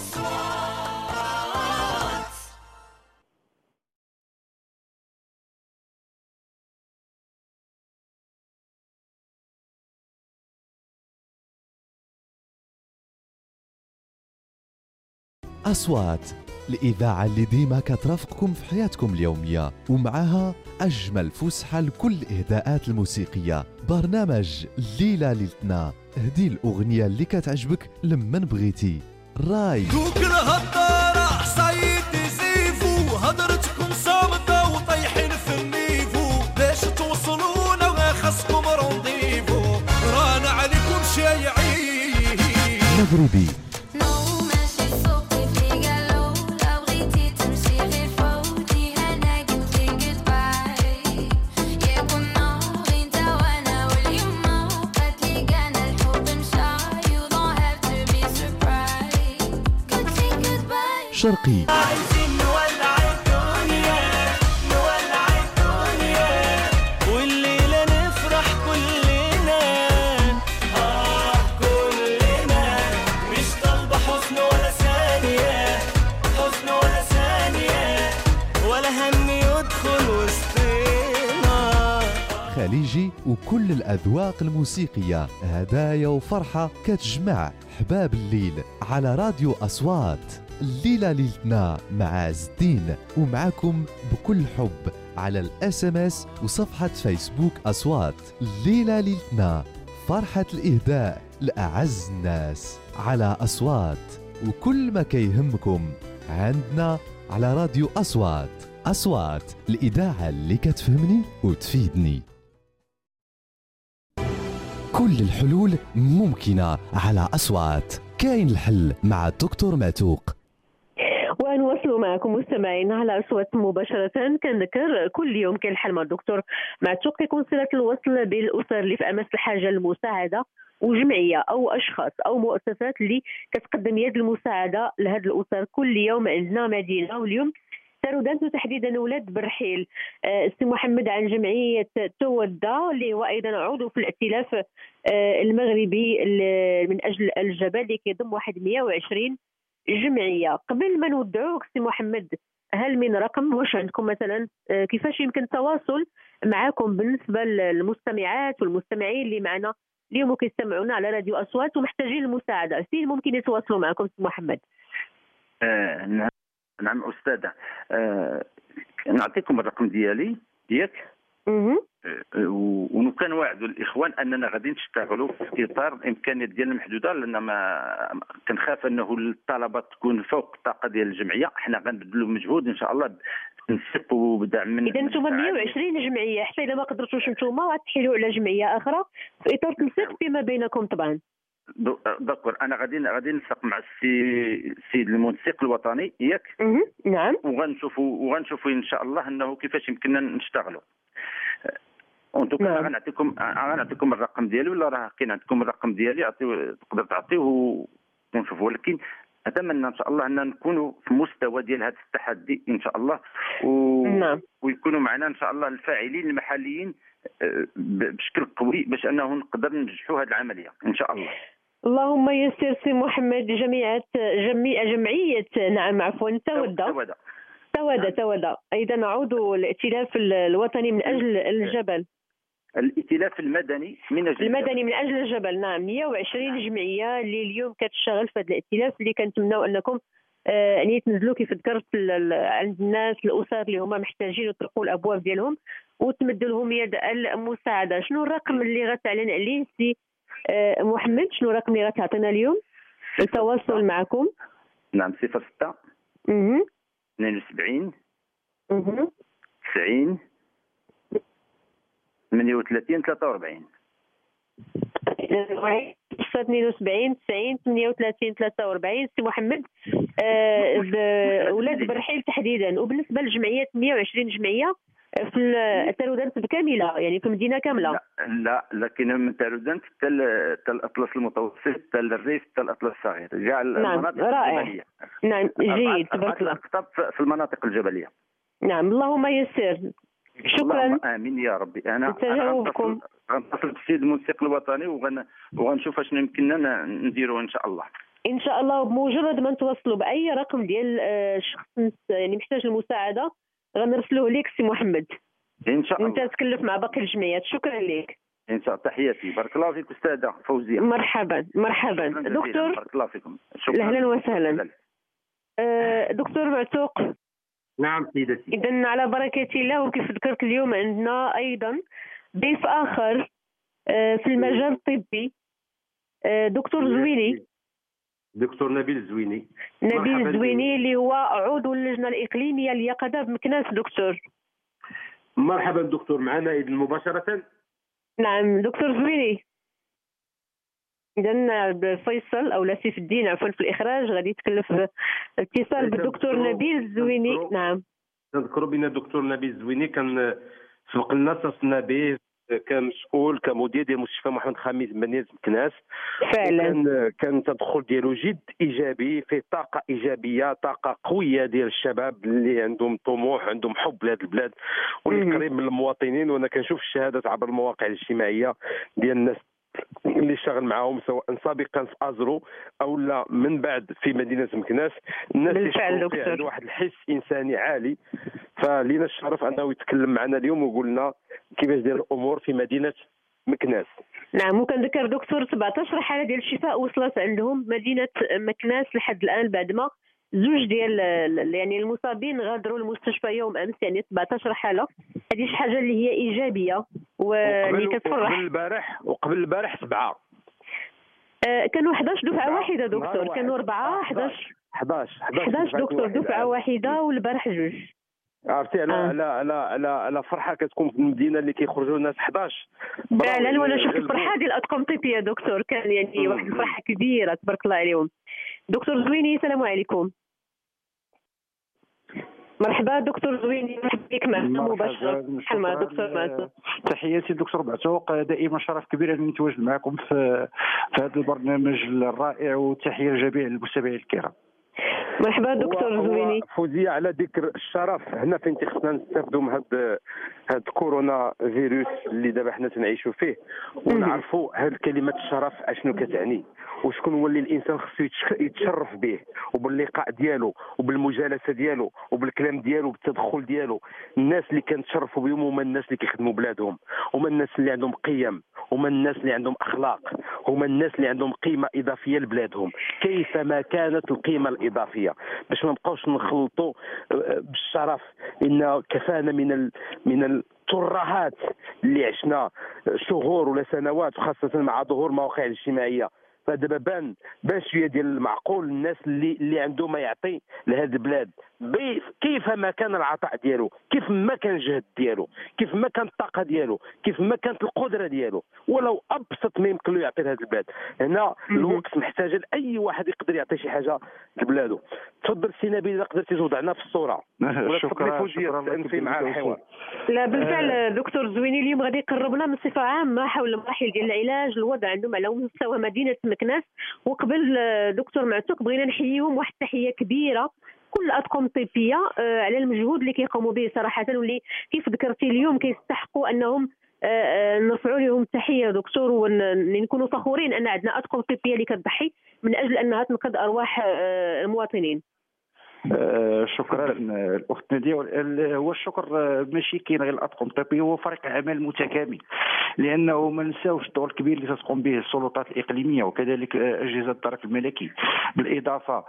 أصوات الإذاعة اللي ديما كترافقكم في حياتكم اليومية، ومعها أجمل فسحة لكل الإهداءات الموسيقية. برنامج الليلة ليلتنا، هدي الأغنية اللي كتعجبك لمن بغيتي. راي كوكل هالدار صيد زيفو، هضرتكم صامتة وطيحين في النيفو، باش توصلونا خاصكم رونديفو، رانا عليكم شايعين. مغربي شرقي عايزين نولع الدنيا، نولع الدنيا، والليلة نفرح كلنا، كلنا، مش طالبة حزن ولا ثانية، حزن ولا ثانية، ولا هم يدخل وسطنا. خليجي وكل الأذواق الموسيقية، هدايا وفرحة كتجمع حباب الليل على راديو أصوات. الليلة ليلتنا مع عز الدين، ومعاكم بكل حب على الاس ام اس وصفحة فيسبوك أصوات. الليلة ليلتنا، فرحة الإهداء لأعز الناس على أصوات، وكل ما كيهمكم عندنا على راديو أصوات. أصوات، الإذاعة اللي كتفهمني وتفيدني. كل الحلول ممكنة على أصوات. كاين الحل مع الدكتور معتوق. ونواصلوا معكم مستمعين على أصوات مباشرة. كنذكر كل يوم كاين الحل مع الدكتور معتوق، كيكون صلة الوصل بين الأسر اللي في أمس الحاجة للمساعدة، وجمعية أو أشخاص أو مؤسسات اللي كتقدم يد المساعدة لهذه الأسر. كل يوم عندنا مدينة، واليوم تارودانت تحديدا ولاد برحيل. السي محمد عن جمعية تودة اللي هو أيضا عضو في الائتلاف المغربي من أجل الجبل اللي كيضم 120 جمعية. قبل ما نودعوك سي محمد، هل من رقم واش عندكم مثلا كيفاش يمكن التواصل معكم بالنسبة للمستمعات والمستمعين اللي معنا اليوم وكيستمعونا على راديو أصوات ومحتاجين المساعدة؟ فين ممكن يتواصلوا معكم سي محمد؟ نعم أستاذة، نعطيكم الرقم ديالي ياك؟ وكنواعدوا الاخوان اننا غادي نشتغلوا في اطار الامكانيات ديالنا المحدوده، لان ما كنخاف انه الطلبات تكون فوق الطاقه ديال الجمعيه. حنا غنبذلوا مجهود ان شاء الله بتنسيق وبدعم من اذا انتم 120 جمعيه، حتى اذا ما قدرتوش انتم غتحيلوا على جمعيه اخرى في اطار تنسيق فيما بينكم طبعا. دكتور، انا غادي نلصق مع السيد المنسق الوطني ياك؟ نعم. وغنشوفوا ان شاء الله انه كيفاش يمكننا نشتغلوا. وانتم نعم. غنعطيكم الرقم ديالي، ولا راه كاين عندكم الرقم ديالي تقدر تعطيه ونشوفوا. ولكن اتمنى ان شاء الله ان نكونوا في مستوى ديال هذا التحدي ان شاء الله، نعم. ويكونوا معنا ان شاء الله الفاعلين المحليين بشكل قوي باش انه نقدر ننجحوا هذه العمليه ان شاء الله. اللهم يسر سي محمد. جمعيه نعم عفوا تودة ايضا عضو الائتلاف الوطني من اجل الجبل، الائتلاف المدني من اجل الجبل. نعم، 120 جمعيه اللي اليوم كتشتغل في هذا الائتلاف، اللي كنتمناو انكم يعني تنزلوا كيف ذكرت عند الناس الاسر اللي هما محتاجين وتطرقوا الابواب ديالهم وتمدوا لهم يد المساعده. شنو الرقم اللي غتعلن عليه سي محمد؟ شنو الرقم اللي غتعطينا اليوم للتواصل معكم؟ نعم، 06 72 90 38 43. 72 90 38 43. سي محمد، ولاد برحيل تحديدا، وبالنسبه للجمعيات 120 جمعيه في التارودانت بكامله، يعني في المدينه كامله؟ لا لكن من تارودانت حتى الاطلس المتوسط، حتى الريف، حتى الاطلس الصغير، كاع المناطق الجبليه. نعم، جيد، تبارك الله. في المناطق الجبليه. نعم، اللهم يسر. شكرا. اللهم امين يا ربي. انا غنتصل بالسيد المنسق الوطني وغنشوف شنو يمكننا نديروا ان شاء الله. ان شاء الله، بمجرد ما نتواصلوا باي رقم ديال شخص يعني محتاج المساعده غنرسلوه لك سي محمد ان شاء الله، وانت تكلف مع باقي الجمعيات. شكرا لك. ان شاء الله. تحياتي، بارك الله فيك استاذه فوزيه. مرحبا دكتور. بارك الله فيكم. شكرا. اهلا وسهلا. دكتور معتوق. نعم سيدتي. اذا على بركه الله، وكيف ذكرت اليوم عندنا ايضا ضيف اخر في المجال الطبي، دكتور زويني. دكتور نبيل الزويني. نبيل الزويني اللي هو عضو اللجنه الاقليميه لليقظه بمكناس. دكتور مرحبا دكتور، معنا اذا مباشره. نعم دكتور زويني. اذا فيصل او سيف الدين عفوا في الاخراج غادي يتكلف بالاتصال بالدكتور نبيل الزويني. نعم، تذكروا بان الدكتور نبيل الزويني كان سبق لنا اتصلنا به كمسؤول كمدير ديال مستشفى محمد خامس بمدينه مكناس. فعلا كان تدخل ديالو جد ايجابي، فيه طاقه ايجابيه، طاقه قويه ديال الشباب اللي عندهم طموح، عندهم حب لهذه البلاد واللي قريب من المواطنين. وانا كنشوف الشهادات عبر المواقع الاجتماعيه ديال الناس اللي اشتغل معاهم سواء سابقا في ازرو او لا من بعد في مدينه مكناس. الناس اللي عنده واحد الحس انساني عالي، فلينا الشرف انه يتكلم معنا اليوم ويقول لنا كيفاش داير الامور في مدينه مكناس. نعم، وكنذكر دكتور 17 حاله ديال الشفاء وصلت عندهم مدينه مكناس لحد الان بعد ما زوج ديال يعني المصابين غادروا المستشفى يوم امس، يعني 17 حاله. هذه شي حاجه اللي هي ايجابيه واللي كتفرح. وقبل البارح 7 كانوا 11 دفعه واحده دكتور، كانوا 4 11 دكتور دفعه واحده، والبارح 2. عرفتي على فرحه كتكون في المدينه اللي كيخرجوا الناس 11 فعلا. وانا شفت الفرحه ديال الاطقم الطبيه دكتور، كان يعني واحد الفرحه كبيره تبارك الله عليهم. دكتور زويني السلام عليكم. مرحبا دكتور زويني، مرحبا بك معنا مباشره. مرحبا دكتور معتوق. تحياتي دكتور معتوق، دائما شرف كبير انني نتواجد معكم في هذا البرنامج الرائع، وتحيه لجميع المستمعين الكرام. مرحبا دكتور زويني. فوزية على ذكر الشرف، هنا فين خصنا نستافدوا من هاد كورونا فيروس اللي دابا حنا تنعيشوا فيه، ونعرفوا هاد كلمه الشرف اشنو كتعني، وشكون هو اللي الانسان خصو يتشرف به، وباللقاء ديالو وبالمجالسه ديالو وبالكلام ديالو وبالتدخل ديالو. الناس اللي كنتشرفوا بهم هما الناس اللي كيخدموا بلادهم، هما الناس اللي عندهم قيم، هما الناس اللي عندهم اخلاق، هما الناس اللي عندهم قيمه اضافيه لبلادهم كيفما كانت القيمه الاضافيه، باش ما نبقاوش نخلطوا بالشرف. ان كفانا من الترهات اللي عشنا شهور ولا سنوات، وخاصه مع ظهور المواقع الاجتماعيه. فدابا بان شويه ديال المعقول الناس اللي عنده ما يعطي لهذه البلاد، كيف ما كان العطاء ديالو، كيف ما كان الجهد ديالو، كيف ما كانت الطاقه ديالو، كيف ما كانت القدره ديالو، ولو ابسط ما يمكن له يعطي لهذه البلاد. هنا الوقت محتاج لاي واحد يقدر يعطي شي حاجه لبلادو. تفضل سي نبيل اذا قدرتي توضعنا في الصوره. شكرا في مع الحوار. لا بالفعل دكتور زويني، اليوم غادي يقربنا من صفه عامه حول المراحل ديال العلاج، الوضع عندهم على مستوى مدينه مكناس. وقبل دكتور معتوق بغينا نحييهم واحد التحيه كبيره كل الاطقم الطبيه على المجهود اللي كيقوموا به صراحه، واللي كيف ذكرتي اليوم كيستحقوا انهم نرفعوا لهم التحيه دكتور، ونكونوا فخورين ان عندنا اطقم طبيه اللي كتضحي من اجل انها تنقذ ارواح المواطنين. شكرا الاخت ناديه. هو الشكر ماشي كاين غير الاطقم الطبيه، هو فريق عمل متكامل، لانه ما نساوش الدور الكبير اللي تقوم به السلطات الاقليميه وكذلك اجهزه الدرك الملكي، بالاضافه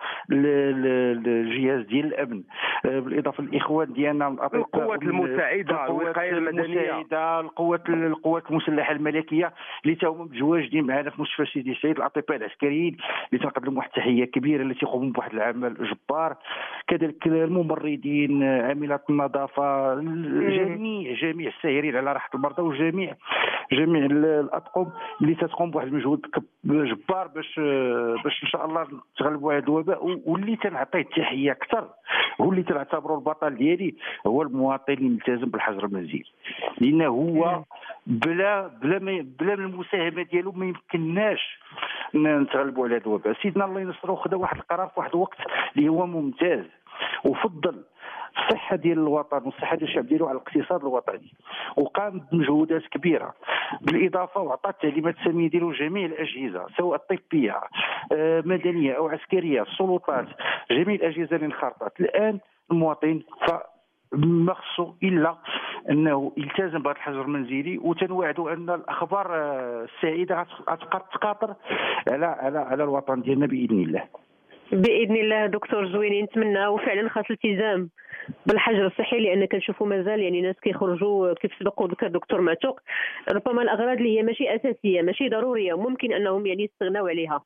للجهاز ديال الامن، بالاضافه للاخوان ديالنا من الاطباء، القوات المساعده، الوقايه المدنيه، القوات المسلحه الملكيه اللي تا هما متواجدين معنا في مستشفى سيدي سعيد، الاطباء العسكريين اللي تنقدم واحد التحيه كبيره اللي تيقوموا بواحد العمل جبار، كذلك الممرضين، عاملات النظافه، جميع السائرين على راحه المرضى، وجميع الاطقم اللي تتقوم بواحد المجهود جبار باش ان شاء الله نتغلبوا على هذا الوباء. واللي تنعطيه التحيه اكثر، هو اللي تنعتبره البطل ديالي، هو المواطن اللي ملتزم بالحجر المنزلي، لانه هو بلا المساهمه ديالو ما يمكنناش نتغلبوا على هذا الوباء. سيدنا الله ينصرو خدا واحد القرار في واحد الوقت اللي هو ممتاز، وفضل الصحه ديال الوطن والصحه ديال الشعب ديالو على الاقتصاد الوطني، وقام بمجهودات كبيره، بالاضافه وعطى التعليمات الساميه ديالو جميع الاجهزه سواء طبيه مدنيه او عسكريه، السلطات، جميع الاجهزه اللي انخرطت. الان المواطن ما خصو الا انه يلتزم بهذا الحجر المنزلي، وتنوعدوا ان الاخبار السعيده غتبقى تقاطر على الوطن ديالنا باذن الله. باذن الله دكتور زويني، نتمنى وفعلا خاص الالتزام بالحجر الصحي، لان كنشوفوا مازال يعني ناس كيخرجوا كيف سبق وذكر دكتور معتوق، ربما الاغراض اللي هي ماشي اساسيه ماشي ضروريه ممكن انهم يعني يستغناو عليها.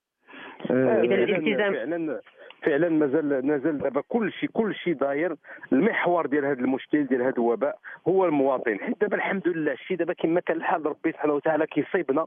اذا الالتزام فعلا مازال دابا كل شيء داير. المحور ديال هذا المشكل ديال هذا الوباء هو المواطن. حيت دابا الحمد لله الشيء دابا كما كان الحال ربي سبحانه وتعالى كيصيبنا،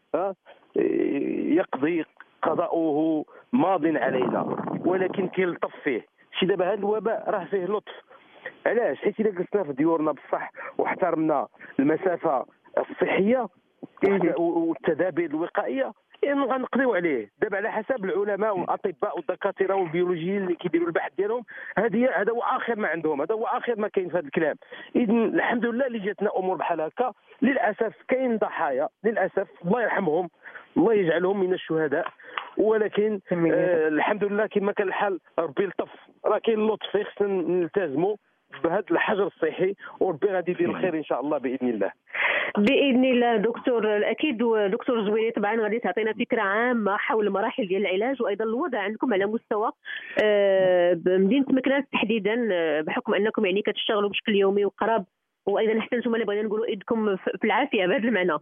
يقضي قضاؤه ماض علينا، ولكن كيلطف فيه. شي دابا هذا الوباء راه فيه لطف. علاش؟ حيت اذا جلسنا في ديورنا بصح واحترمنا المسافه الصحيه والتدابير الوقائيه غنقضيو عليه. دابا على حسب العلماء والاطباء والدكاتره والبيولوجيين اللي كيديروا البحث ديالهم، هذا هو اخر ما عندهم، هذا هو اخر ما كاين في هذا الكلام. اذا الحمد لله اللي جاتنا امور بحال هكا. للاسف كاين ضحايا، للاسف الله يرحمهم، الله يجعلهم من الشهداء، ولكن الحمد لله كما كان الحال ربي يلطف، راه كاين اللطف. خصنا نلتزموا بهذا الحجر الصحي وربي غادي يدير الخير ان شاء الله باذن الله. باذن الله دكتور. اكيد دكتور زويني طبعا غادي تعطينا فكره عامه حول المراحل ديال العلاج وايضا الوضع عندكم على مستوى مدينه مكناس تحديدا، بحكم انكم يعني كتشتغلوا بشكل يومي وقراب، وايضا حتى نتوما اللي بغينا نقولوا ايدكم في العافيه بهذا المعنى.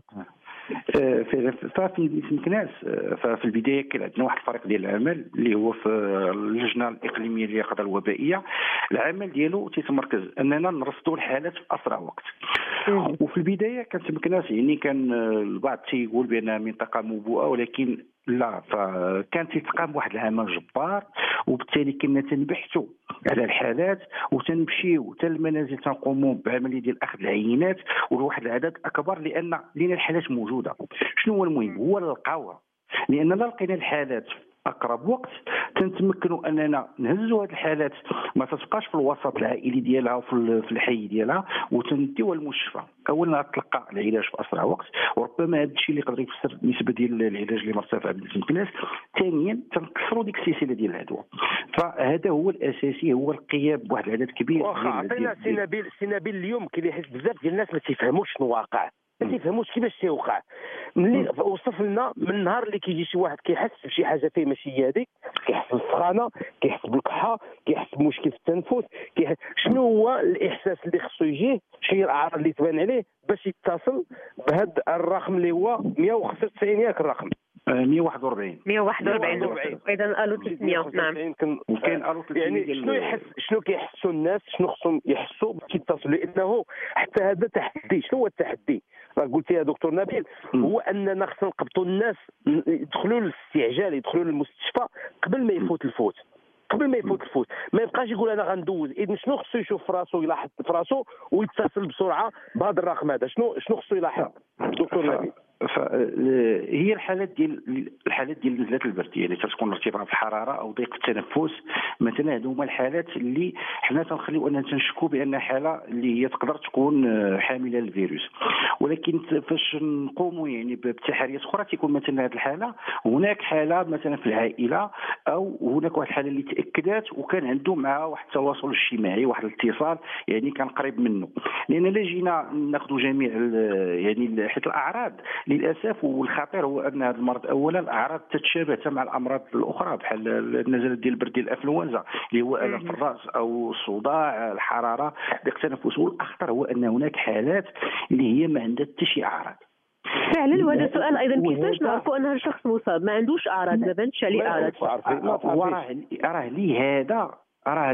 في مكناس ففي البدايه كان عندنا واحد الفريق ديال العمل اللي هو في اللجنه الاقليميه للقضاء الوبائيه. العمل ديالو تيتمركز اننا نرصدوا الحالات في اسرع وقت. وفي البدايه كانت مكناس يعني كان البعض تيقول بانها منطقه موبوءه، ولكن لا، فكان تيتقام واحد العمل جبار، وبالتالي كنا تنبحثوا على الحالات وتنمشيو حتى المنازل تنقوموا بعمليه ديال اخذ العينات ولواحد العدد اكبر، لان لينا الحالات موجوده. شنو هو المهم؟ هو نلقاوها، لاننا لقينا الحالات اقرب وقت تنتمكنوا اننا نهزوا هذه الحالات ما تبقاش في الوسط العائلي ديالها وفي الحي ديالها، وتنديوها للمستشفى. اولا تلقى العلاج في اسرع وقت، وربما هذا الشيء اللي يقدر يفسر النسبه ديال العلاج اللي مرتفعه بالنسبه للناس. ثانيا تنكسروا ديك السلسله ديال العدوى، فهذا هو الاساسي، هو القيام بواحد العدد كبير. واخا عطينا سي نبيل اليوم كاين بزاف ديال الناس ما تيفهموش شنو واقع، ما تيفهموش كيفاش تيوقع. ملي وصف لنا من النهار اللي كيجي شي واحد كيحس بشي حاجه فيه ماشي هذيك، كيحس بالسخانه، كيحس بالكحه، كيحس بمشكل في التنفس، شنو هو الاحساس اللي خصو يجيه، شنو الاعراض اللي تبان عليه باش يتصل بهذا الرقم اللي هو 195 ياك الرقم 141 ايضا الو 300. نعم كاين الو 300. يعني شنو كيحسوا الناس، شنو خصهم يحسوا باش يتصلوا، لانه حتى هذا تحدي. شنو هو التحدي؟ راه قلت يا دكتور نبيل، هو اننا خصنا نقبطوا الناس يدخلوا للاستعجال، يدخلوا للمستشفى قبل ما يفوت الفوت. ما يبقاش يقول انا غندوز. اذا شنو خصو يشوف في راسو، يلاحظ في راسو ويتصل بسرعه بهذا الرقم هذا؟ شنو خصو يلاحظ دكتور نبيل؟ هي الحالات ديال نزلات البرد، يعني تكون ارتفاع في الحراره او ضيق في التنفس مثلا. هذو هما الحالات اللي حنا تنخليو اننا تنشكوا بان حاله اللي هي تقدر تكون حامله للفيروس. ولكن فاش نقوموا يعني بتحريات اخرى تيكون مثلا هذه الحاله هناك حاله مثلا في العائله، او هناك واحد الحاله اللي تاكدت وكان عنده معها واحد التواصل اجتماعي، واحد الاتصال يعني كان قريب منه. لان لا جينا ناخذوا جميع يعني حيت الاعراض للاسف، والخطير هو ان هذا المرض اولا الاعراض تتشابه مع الامراض الاخرى بحال النزلات ديال البرد ديال الانفلونزا اللي هو الم في الراس او الصداع، الحراره، ضيق التنفس. والاخطر هو ان هناك حالات اللي هي ما عندها حتى شي اعراض فعلا. وهذا السؤال ايضا، كيفاش نعرفوا ان الشخص مصاب ما عندوش اعراض، ما بانش عليه اعراض؟ راه لهذا راه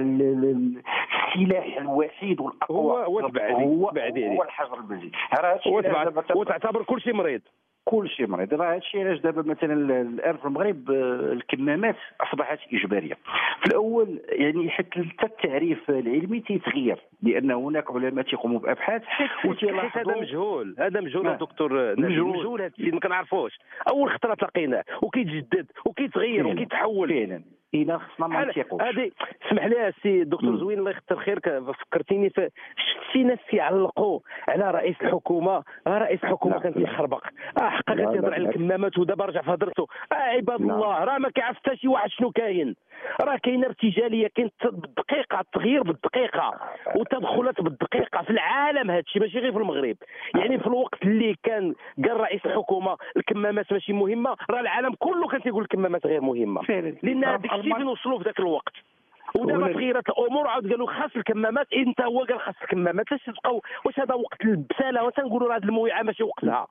السلاح الوحيد والاقوى هو الحجر البلدي. وتعتبر كل شيء مريض. راه هذا الشيء علاش دابا مثلا الان في المغرب الكمامات اصبحت اجباريه. في الاول يعني حتى التعريف العلمي تيتغير، لان هناك علماء تيقوموا بابحاث وتيلاحظوا. هذا مجهول دكتور، مجهول. هذا الشيء ما كنعرفوش، اول خطره تلقيناه وكيتجدد وكيتغير وكيتحول. فعلا اذا خصنا ما نثيقوش. هذه اسمح لي السي دكتور زوين الله يكثر خيرك، فكرتيني شفتي ناس يعلقوا على رئيس الحكومه. رئيس الحكومه كان تيخربق حقا كيهضر على الكمامات، ودابا رجع في هضرته. عباد الله راه ما كيعرف حتى شي واحد شنو كاين. راه كاينه ارتجاليه، كاين بالدقيقه التغيير بالدقيقه والتدخلات بالدقيقه في العالم. هذا الشيء ماشي غير في المغرب. يعني في الوقت اللي كان قال رئيس الحكومه الكمامات ماشي مهمه، راه العالم كله كان تيقول الكمامات غير مهمه، لان هذاك الشيء فين وصلوا في ذاك الوقت. ودابا تغيرت الامور، عاود قالوا خاص الكمامات. انت هو قال خاص الكمامات. علاش تبقاو؟ واش هذا وقت البساله؟ وتنقولوا هذه المويعه ماشي وقتها.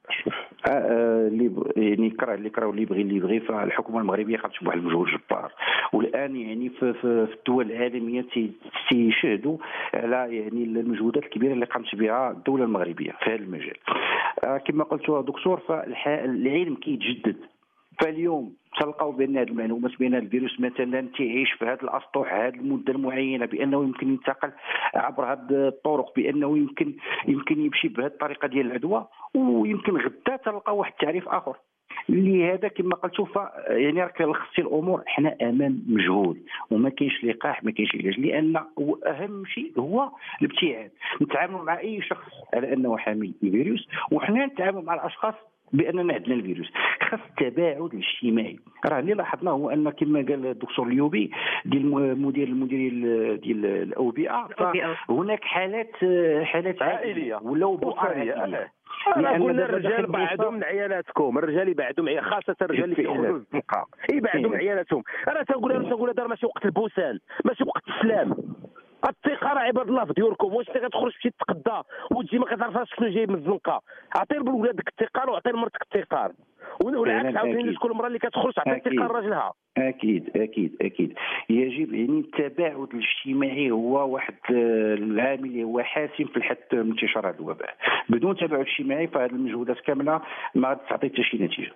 يعني اللي يبغي فالحكومه المغربيه خرجت بواحد المجهود جبار. والان يعني في الدول العالميه تيشهدوا على يعني المجهودات الكبيره اللي قامت بها الدوله المغربيه في هذا المجال. كما قلت دكتور، فالعلم كيتجدد. فاليوم تلقاو بان هذه المعلومات بان الفيروس مثلا تعيش في هذه الاسطح هذه المده المعينه، بانه يمكن ينتقل عبر هذه الطرق، بانه يمكن يمشي بهذه الطريقه ديال العدوى، ويمكن غدا تلقاو واحد التعريف اخر. لهذا كما قلتوا يعني راك لخصتي الامور، حنا امام مجهود وما كاينش لقاح، ما كاينش علاج، لان اهم شيء هو الابتعاد. نتعامل مع اي شخص على انه حامل الفيروس، وحنا نتعامل مع الاشخاص باننا عندنا الفيروس. خاص التباعد الاجتماعي. راه اللي لاحظناه هو ان كما قال الدكتور اليوبي المدير ديال الاوبئه، هناك حالات عائليه ولا بؤر عائليه. قلنا الرجال بعدوا من عيالاتكم، الرجال يبعدوا خاصه الرجال اللي كيخرجوا للزنقه يبعدوا من عيالاتهم. انا تنقول هذا ماشي وقت البوسان، ماشي وقت السلام. الثقه راه عباد الله في ديوركم. واش انت كتخرج تمشي تتقدى وتجي ما كتعرفش شكون جاي من الزنقه؟ عطي لولادك الثقه وعطي لمرتك الثقه، والعكس عاوتاني شكون المراه اللي كتخرج تعطي الثقه لراجلها. اكيد يجب يعني التباعد الاجتماعي هو واحد العامل اللي هو حاسم في الحد من انتشار هذا الوباء. بدون تباعد اجتماعي فهذه المجهودات كامله ما تعطي حتى شي نتيجه.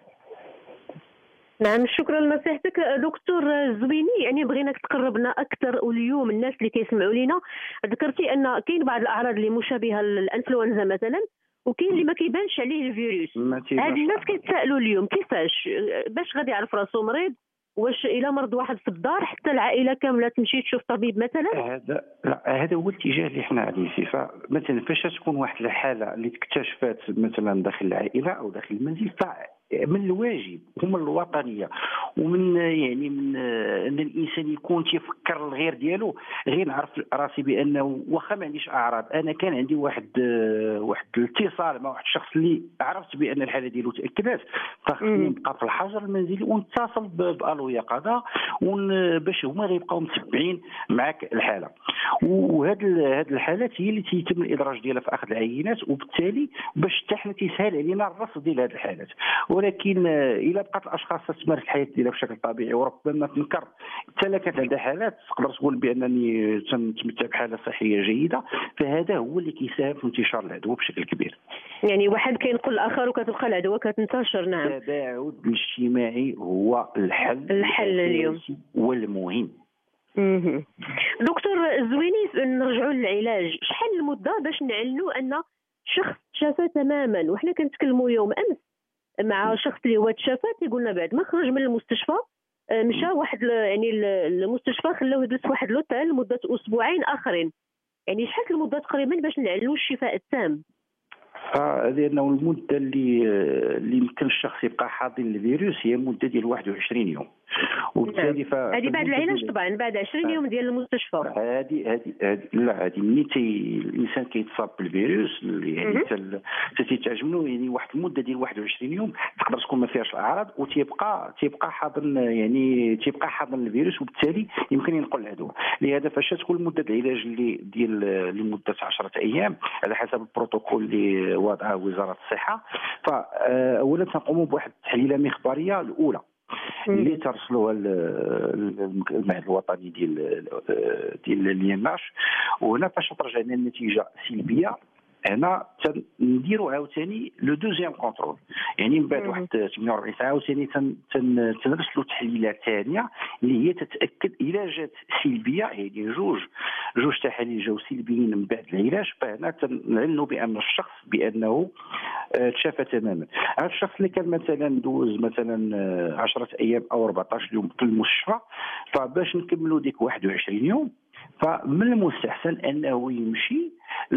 نعم، شكرا لنصيحتك دكتور زويني. يعني بغيناك تقربنا اكثر، واليوم الناس اللي كيسمعوا لينا ذكرتي ان كاين بعض الاعراض اللي مشابهه للانفلونزا مثلا، وكاين اللي ما كيبانش عليه الفيروس. هاد الناس كيتسائلوا اليوم كيفاش باش غادي يعرف راسو مريض؟ واش الا مرض واحد في الدار حتى العائله كامله تمشي تشوف طبيب مثلا؟ هذا هو الاتجاه اللي حنا عليه فيه. فمثلا فاش تكون واحد الحاله اللي اكتشفت مثلا داخل العائله او داخل المنزل، من الواجب ومن الوطنيه ومن يعني من ان الانسان يكون تيفكر الغير ديالو. غير نعرف راسي بانه واخا ما عنديش اعراض، انا كان عندي واحد الاتصال مع واحد الشخص اللي عرفت بان الحاله ديالو تاكدت، فخصني نبقى في الحجر المنزلي ونتصل بالو يقظه باش هما غيبقاو متبعين معك الحاله. وهاد الحالات هي اللي تيتم الادراج ديالها في اخذ العينات، وبالتالي باش حتى حنا تيسهل علينا الرصد ديال هاد الحالات. ولكن الا بقات الاشخاص تمارس الحياه ديالها بشكل طبيعي، وربما تنكر حتى لا كانت عندها حالات تقدر تقول بانني تمتع بحاله صحيه جيده، فهذا هو اللي كيساهم في انتشار العدوى بشكل كبير. يعني واحد كينقل الاخر وكتبقى العدوى كتنتشر. نعم، التباعد الاجتماعي هو الحل اليوم والمهم. دكتور زويني، نرجعوا للعلاج. شحال المده باش نعلنوا ان شخص تشافى تماما؟ وحنا كنتكلموا يوم امس مع شخص اللي هو تشافى تيقولنا بعد ما خرج من المستشفى مشى واحد يعني المستشفى خلاوه يجلس واحد لوطيل لمده اسبوعين اخرين. يعني شحال المده تقريبا باش نعلنوا الشفاء التام؟ لانه المده اللي يمكن الشخص يبقى حاضن الفيروس هي مده ديال 21 يوم، وبالتالي هذه بعد العلاج طبعا، بعد 20 يوم ديال المستشفى. هذه ملي الانسان كيتصاب بالفيروس يعني تتعجبنوا يعني واحد المده ديال 21 يوم تقدر تكون ما فيهاش الاعراض، وتيبقى حاضن يعني تيبقى حاضن الفيروس، وبالتالي يمكن ينقل العدوى. لهذا فاش تكون مده العلاج اللي ديال لمده 10 ايام على حسب البروتوكول اللي وضعه وزاره الصحه، فاولا تنقوموا بواحد التحليله مخبريه الاولى اللي ترسلوها المعهد الوطني ديال اليماش، وهنا فاش ترجع لنا النتيجه سلبيه هنا تنديروا عاوتاني لو دوزيام كونترول، يعني من بعد واحد 48 ساعه عاوتاني تنرسلوا تحليلات ثانيه اللي هي تتاكد الا جات سلبيه، يعني جوج تحاليل جاو سلبيين من بعد العلاج، فهنا تنعلنوا بان الشخص بانه تشافى تماما. هذا الشخص اللي كان مثلا دوز مثلا 10 ايام او 14 يوم في المستشفى، فباش نكملوا ديك 21 يوم فمن المستحسن انه يمشي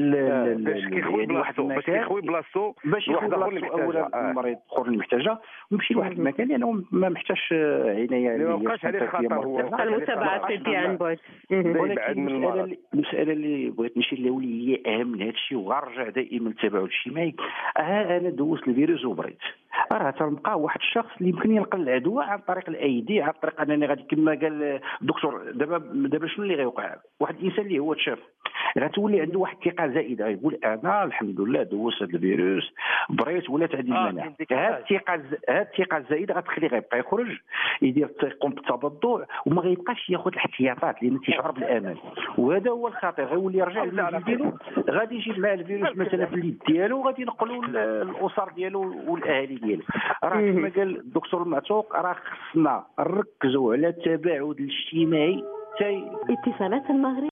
باش كيخوي بلاصتو باش يخوي بلاصتو اولا المريض الاخر اللي محتاجه، ويمشي لواحد المكان لانه ما محتاجش عنايه ما بقاش عليه خطر، هو المتابعه الطبيه عن بعد. ولكن المساله اللي بغيت نشير لها واللي هي اهم من هذا الشيء وغنرجع دائما للتباعد الاجتماعي، انا دوزت الفيروس وبريت، راه تنبقى واحد الشخص اللي يمكن ينقل العدوى عن طريق الايدي، عن طريق انني غادي كما قال الدكتور دابا شنو اللي غيوقع؟ واحد الانسان اللي هو تشاف غتولي عنده واحد الثقه زائده، يقول انا الحمد لله دوزت هذا الفيروس بريت ولات عندي المناعه. هذه الثقه الزائده غتخليه غيبقى يخرج يقوم بالتبضع وما غيبقاش ياخذ الاحتياطات لان تيشعر بالامان، وهذا هو الخطير. غيولي يرجع للمنزل ديالو غادي يجيب معاه الفيروس مثلا في اليد ديالو وغادي ينقلوا الاسر ديالو والاهالي ديالو. راه كما قال الدكتور المعتوق راه خصنا نركزوا على التباعد الاجتماعي. اتصالات المغرب.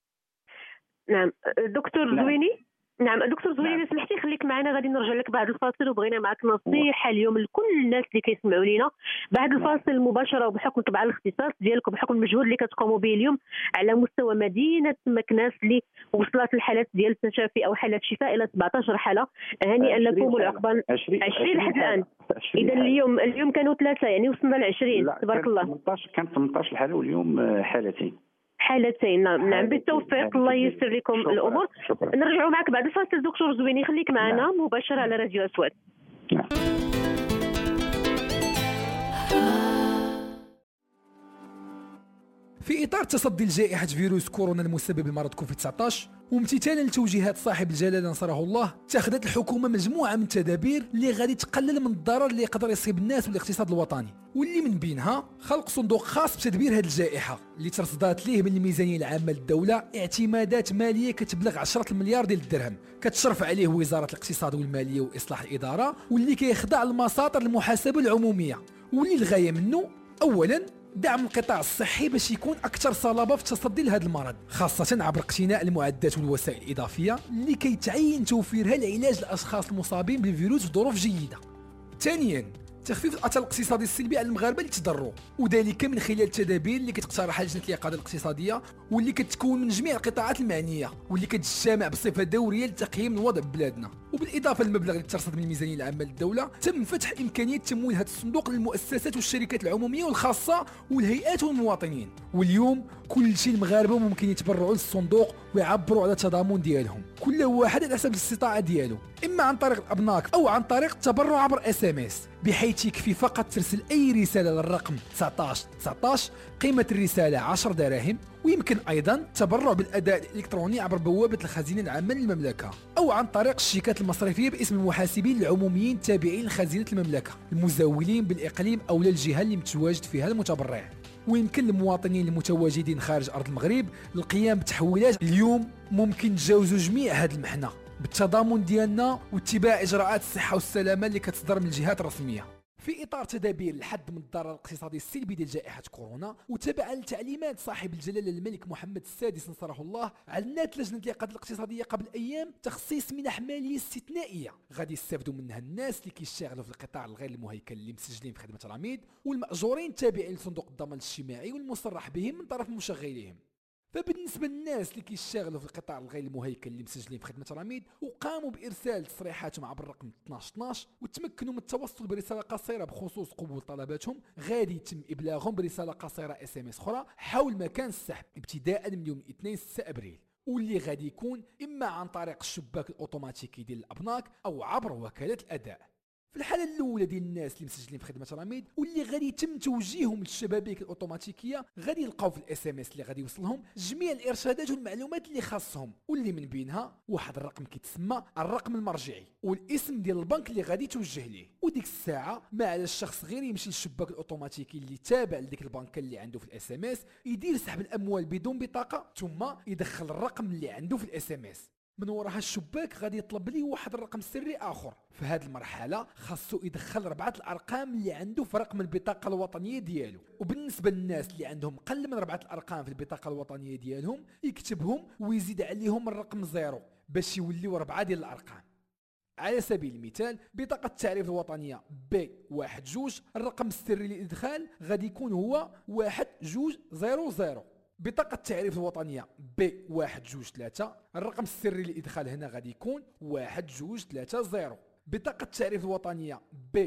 نعم دكتور زويني. نعم دكتور زويني، سمحتي خليك معنا، غادي نرجع لك بعد الفاصل، وبغينا معك نصيحه اليوم لكل الناس اللي كيسمعوا لينا بعد الفاصل مباشره، وبحكم طبعا الاختصاص ديالك وبحكم المجهود اللي كتقوموا به اليوم على مستوى مدينه مكناس اللي وصلت الحالات ديال التشافي او حالات شفاء الى 17 حاله. هنيئا لكم والعقبال 20 لحد الان. اذا اليوم كانوا 3 يعني وصلنا ل 20. تبارك الله. كان 18 حاله واليوم حالتين. حالتين. نعم بالتوفيق، الله ييسر لكم الامور. نرجعوا معك بعد الفاصل دكتور زويني، خليك معنا مباشره على راديو اسود. في إطار تصدي لجائحة فيروس كورونا المسبب بمرض كوفيد-19 وامتثالا لتوجيهات صاحب الجلالة نصره الله، اتخذت الحكومة مجموعة من التدابير اللي غادي تقلل من الضرر اللي يقدر يصيب الناس والاقتصاد الوطني، واللي من بينها خلق صندوق خاص بتدبير هذه الجائحة اللي ترصدات ليه من الميزانية العامة للدولة اعتمادات مالية كتبلغ 10 المليار ديال الدرهم، كتشرف عليه وزارة الاقتصاد والمالية وإصلاح الإدارة، واللي كيخضع لمساطر المحاسبة العمومية، واللي الغاية منه أولا دعم القطاع الصحي باش يكون اكثر صلابه في التصدي لهذا المرض، خاصه عبر اقتناء المعدات والوسائل الاضافيه اللي كيتعين توفيرها لعلاج الاشخاص المصابين بالفيروس في ظروف جيده. ثانيا تخفيف الاثر الاقتصادي السلبي على المغاربه اللي تضروا، وذلك من خلال التدابير اللي كتقترحها لجنه الإقادة الاقتصاديه واللي كتكون من جميع القطاعات المعنيه واللي كتجتمع بصفه دوريه لتقييم الوضع ببلادنا. وبالاضافه للمبلغ اللي ترصد من الميزانيه العامه للدوله، تم فتح امكانيه تمويل هذا الصندوق للمؤسسات والشركات العموميه والخاصه والهيئات والمواطنين، واليوم كل شيء المغاربه ممكن يتبرعوا للصندوق ويعبروا على التضامن ديالهم، كل واحد على حسب الاستطاعه ديالو، اما عن طريق الابناك او عن طريق التبرع عبر SMS، بحيث يكفي فقط ترسل اي رساله للرقم 1919 قيمه الرساله 10 دراهم. ويمكن ايضا التبرع بالاداء الالكتروني عبر بوابه الخزينه العامه للمملكه او عن طريق الشيكات المصرفيه باسم المحاسبين العموميين التابعين لخزينه المملكه المزاولين بالاقليم او للجهه اللي متواجد فيها المتبرع. ويمكن للمواطنين المتواجدين خارج ارض المغرب القيام بتحويلات اليوم، ممكن نتجاوزوا جميع هذه المحنه بالتضامن ديالنا واتباع اجراءات الصحه والسلامه اللي كتصدر من الجهات الرسميه. في اطار تدابير الحد من الضرر الاقتصادي السلبي ديال جائحه كورونا، وتبعا لتعليمات صاحب الجلاله الملك محمد السادس نصره الله، اعلنت لجنه الإقادة الاقتصاديه قبل ايام تخصيص منح ماليه استثنائيه غادي يستافدوا منها الناس اللي كيشتغلوا في القطاع الغير المهيكل اللي مسجلين في خدمه العميد والمأجورين التابعين لصندوق الضمان الاجتماعي والمصرح بهم من طرف مشغليهم. فبالنسبه للناس اللي كيشتغلوا في القطاع الغير المهيكل اللي مسجلين في خدمه العميد وقاموا بارسال تصريحاتهم عبر الرقم 1212 وتمكنوا من التوصل برساله قصيره بخصوص قبول طلباتهم، غادي يتم ابلاغهم برساله قصيره SMS اخرى حول مكان السحب ابتداء من يوم الاثنين 6 ابريل، واللي غادي يكون اما عن طريق الشباك الاوتوماتيكي ديال الابناك او عبر وكاله الاداء. في الحاله الاولى ديال الناس اللي مسجلين في خدمه العميد واللي غادي يتم توجيههم للشبابيك الاوتوماتيكيه، غادي يلقاو في SMS اللي غادي يوصلهم جميع الارشادات والمعلومات اللي خاصهم، واللي من بينها واحد الرقم كيتسمى الرقم المرجعي والاسم ديال البنك اللي غادي توجه ليه. وديك الساعه ما على الشخص غير يمشي للشباك الاوتوماتيكي اللي تابع لديك البنكه اللي عنده في SMS، يدير سحب الاموال بدون بطاقه ثم يدخل الرقم اللي عنده في SMS. من وراها الشباك غادي يطلب ليه واحد الرقم سري اخر، في هذه المرحله خاصو يدخل 4 الارقام اللي عنده في رقم البطاقه الوطنيه ديالو. وبالنسبه للناس اللي عندهم قل من 4 الارقام في البطاقه الوطنيه ديالهم يكتبهم ويزيد عليهم الرقم 0 باش يوليو 4 ديال الارقام. على سبيل المثال بطاقة التعريف الوطنية B12 الرقم السري للإدخال غادي يكون هو 1200. بطاقة التعريف الوطنية B123 الرقم السري للإدخال هنا غادي يكون 1230. بطاقة التعريف الوطنية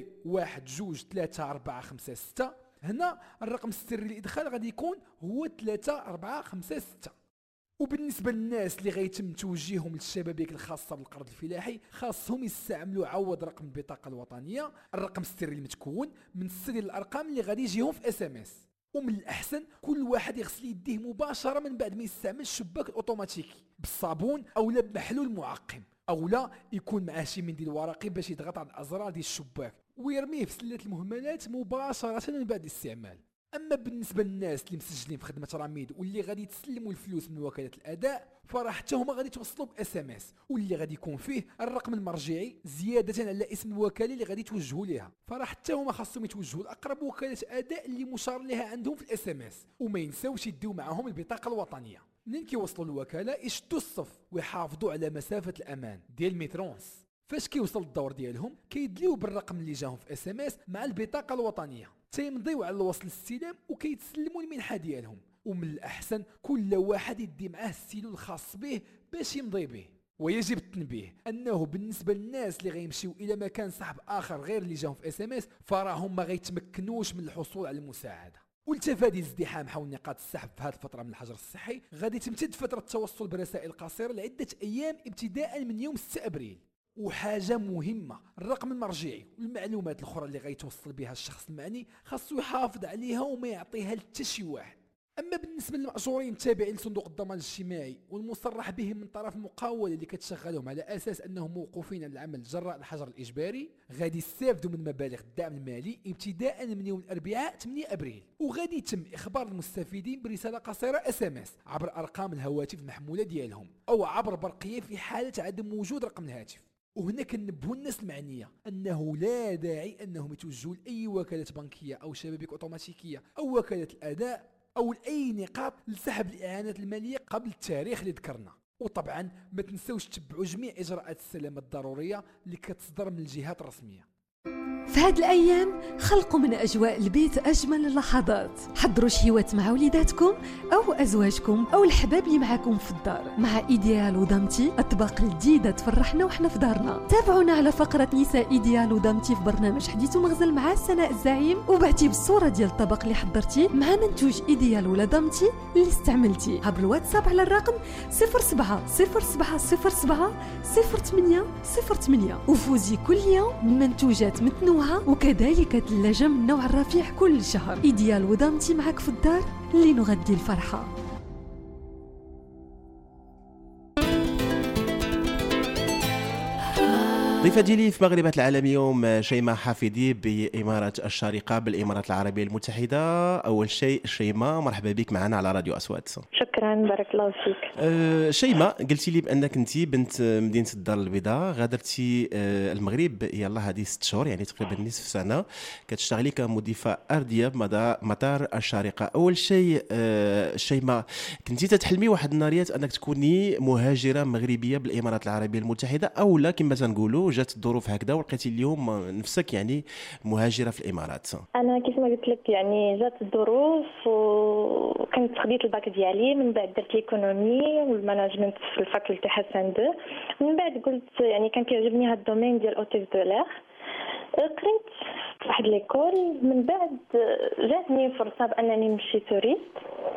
B123456 هنا الرقم السري للإدخال غادي يكون هو 3456. وبالنسبه للناس اللي غيتم توجيههم للشبابيك الخاصه بالقرض الفلاحي، خاصهم يستعملوا عوض رقم البطاقه الوطنيه الرقم السري المتكون من 6 الارقام اللي غادي يجيهم في SMS. ومن الاحسن كل واحد يغسل يديه مباشره من بعد ما يستعمل الشباك الاوتوماتيكي بالصابون او لا بمحلول معقم، او لا يكون معاه شي منديل ورقي باش يضغط على الازرار ديال الشباك ويرميه في سله المهملات مباشره من بعد الاستعمال. اما بالنسبه للناس اللي مسجلين في خدمه العميد واللي غادي تسلموا الفلوس من وكاله الاداء، فراه حتى هما غادي توصلوا SMS واللي غادي يكون فيه الرقم المرجعي زياده على اسم الوكاله اللي غادي توجهوا ليها، فراه حتى هما خاصهم يتوجهوا لاقرب وكاله اداء اللي مشار لها عندهم في SMS، وما ينساوش يديو معاهم البطاقه الوطنيه. منين كيوصلوا للوكاله يشدوا الصف ويحافظوا على مسافه الامان ديال الميترونس. فاش كيوصل الدور ديالهم كيدليو بالرقم اللي جاهم في SMS مع البطاقه الوطنيه، تيمضيو على الوصل الاستلام وكيتسلموا المنحه ديالهم. ومن الاحسن كل واحد يدي معاه السيلو الخاص به باش يمضي به. ويجب التنبيه انه بالنسبه للناس اللي غيمشيو الى مكان سحب اخر غير اللي جاهم في SMS، فراهم ما غيتمكنوش من الحصول على المساعده. ولتفادي الازدحام حول نقاط السحب في هذه الفترة من الحجر الصحي، غادي تمتد فترة التوصل برسائل قصيرة لعدة أيام ابتداء من يوم 6 أبريل. وحاجة مهمة، الرقم المرجعي والمعلومات الأخرى اللي غيتوصل بها الشخص المعني خاصو يحافظ عليها وما يعطيها لحتى شي واحد. أما بالنسبة للمأجورين التابعين لصندوق الضمان الاجتماعي والمصرح بهم من طرف المقاولة اللي كتشغلهم على أساس أنهم موقوفين عن العمل جراء الحجر الإجباري، غادي يستافدوا من مبالغ الدعم المالي ابتداء من يوم الأربعاء 8 أبريل، وغادي يتم إخبار المستفيدين برسالة قصيرة SMS عبر أرقام الهواتف المحمولة ديالهم أو عبر برقية في حالة عدم وجود رقم الهاتف. وهنا كنبهوا الناس المعنية أنه لا داعي أنهم يتوجهوا لأي وكالة بنكية أو شبابيك أوتوماتيكية أو وكالة الأداء أو لأي نقاط لسحب الإعانات المالية قبل التاريخ اللي ذكرنا. وطبعا ما تنسوش تتبعوا جميع إجراءات السلامة الضرورية اللي كتصدر من الجهات الرسمية. في هاد الأيام خلقوا من أجواء البيت أجمل اللحظات. حضروا شهيوات مع وليداتكم أو أزواجكم أو الحباب اللي معاكم في الدار مع إيديال ودامتي، أطباق جديدة تفرحنا وحنا في دارنا. تابعونا على فقرة نساء إيديال ودامتي في برنامج حديث ومغزل مع سناء الزعيم، وبعتي بالصورة ديال الطبق اللي حضرتي مع منتوج إيديال ولا دامتي اللي استعملتي عبر الواتساب على الرقم 07 07 07 08 08 وفوزي كل يوم بمنتوجات متنوعة وكذلك ثلاجة من نوع الرفيع كل شهر. إيديال ودامتي معك في الدار اللي نغدي الفرحة. ضيفة ديالي في مغربات العالم اليوم شيماء حافظي بإمارة الشارقة بالإمارات العربية المتحدة. أول شيء شيماء مرحبا بك معنا على راديو أصوات. شكرا، بارك الله فيك. شيماء قلتي لي بأنك أنت بنت مدينة الدار البيضاء، غادرتي المغرب يلا هذه 6 شهور يعني تقريبا نصف سنة، كتشتغلي كمضيفة أردية بمطار الشارقة. أول شيء شيماء كنتي تتحلمي واحد النهاريات أنك تكوني مهاجرة مغربية بالإمارات العربية المتحدة، أو لا كما تنقولوا جات الظروف هكذا ولقيتي اليوم نفسك يعني مهاجرة في الإمارات؟ أنا كيف ما قلت لك يعني جات الظروف وكنت خديت الباك ديالي، من بعد درت ليكونومي والماناجمنت في الفاكولتي حسن دو، من بعد قلت يعني كان كيعجبني هذا الدومين ديال اوتيل دو لير، قريت في واحد ليكول، من بعد جاتني فرصة بأنني نمشي توريست.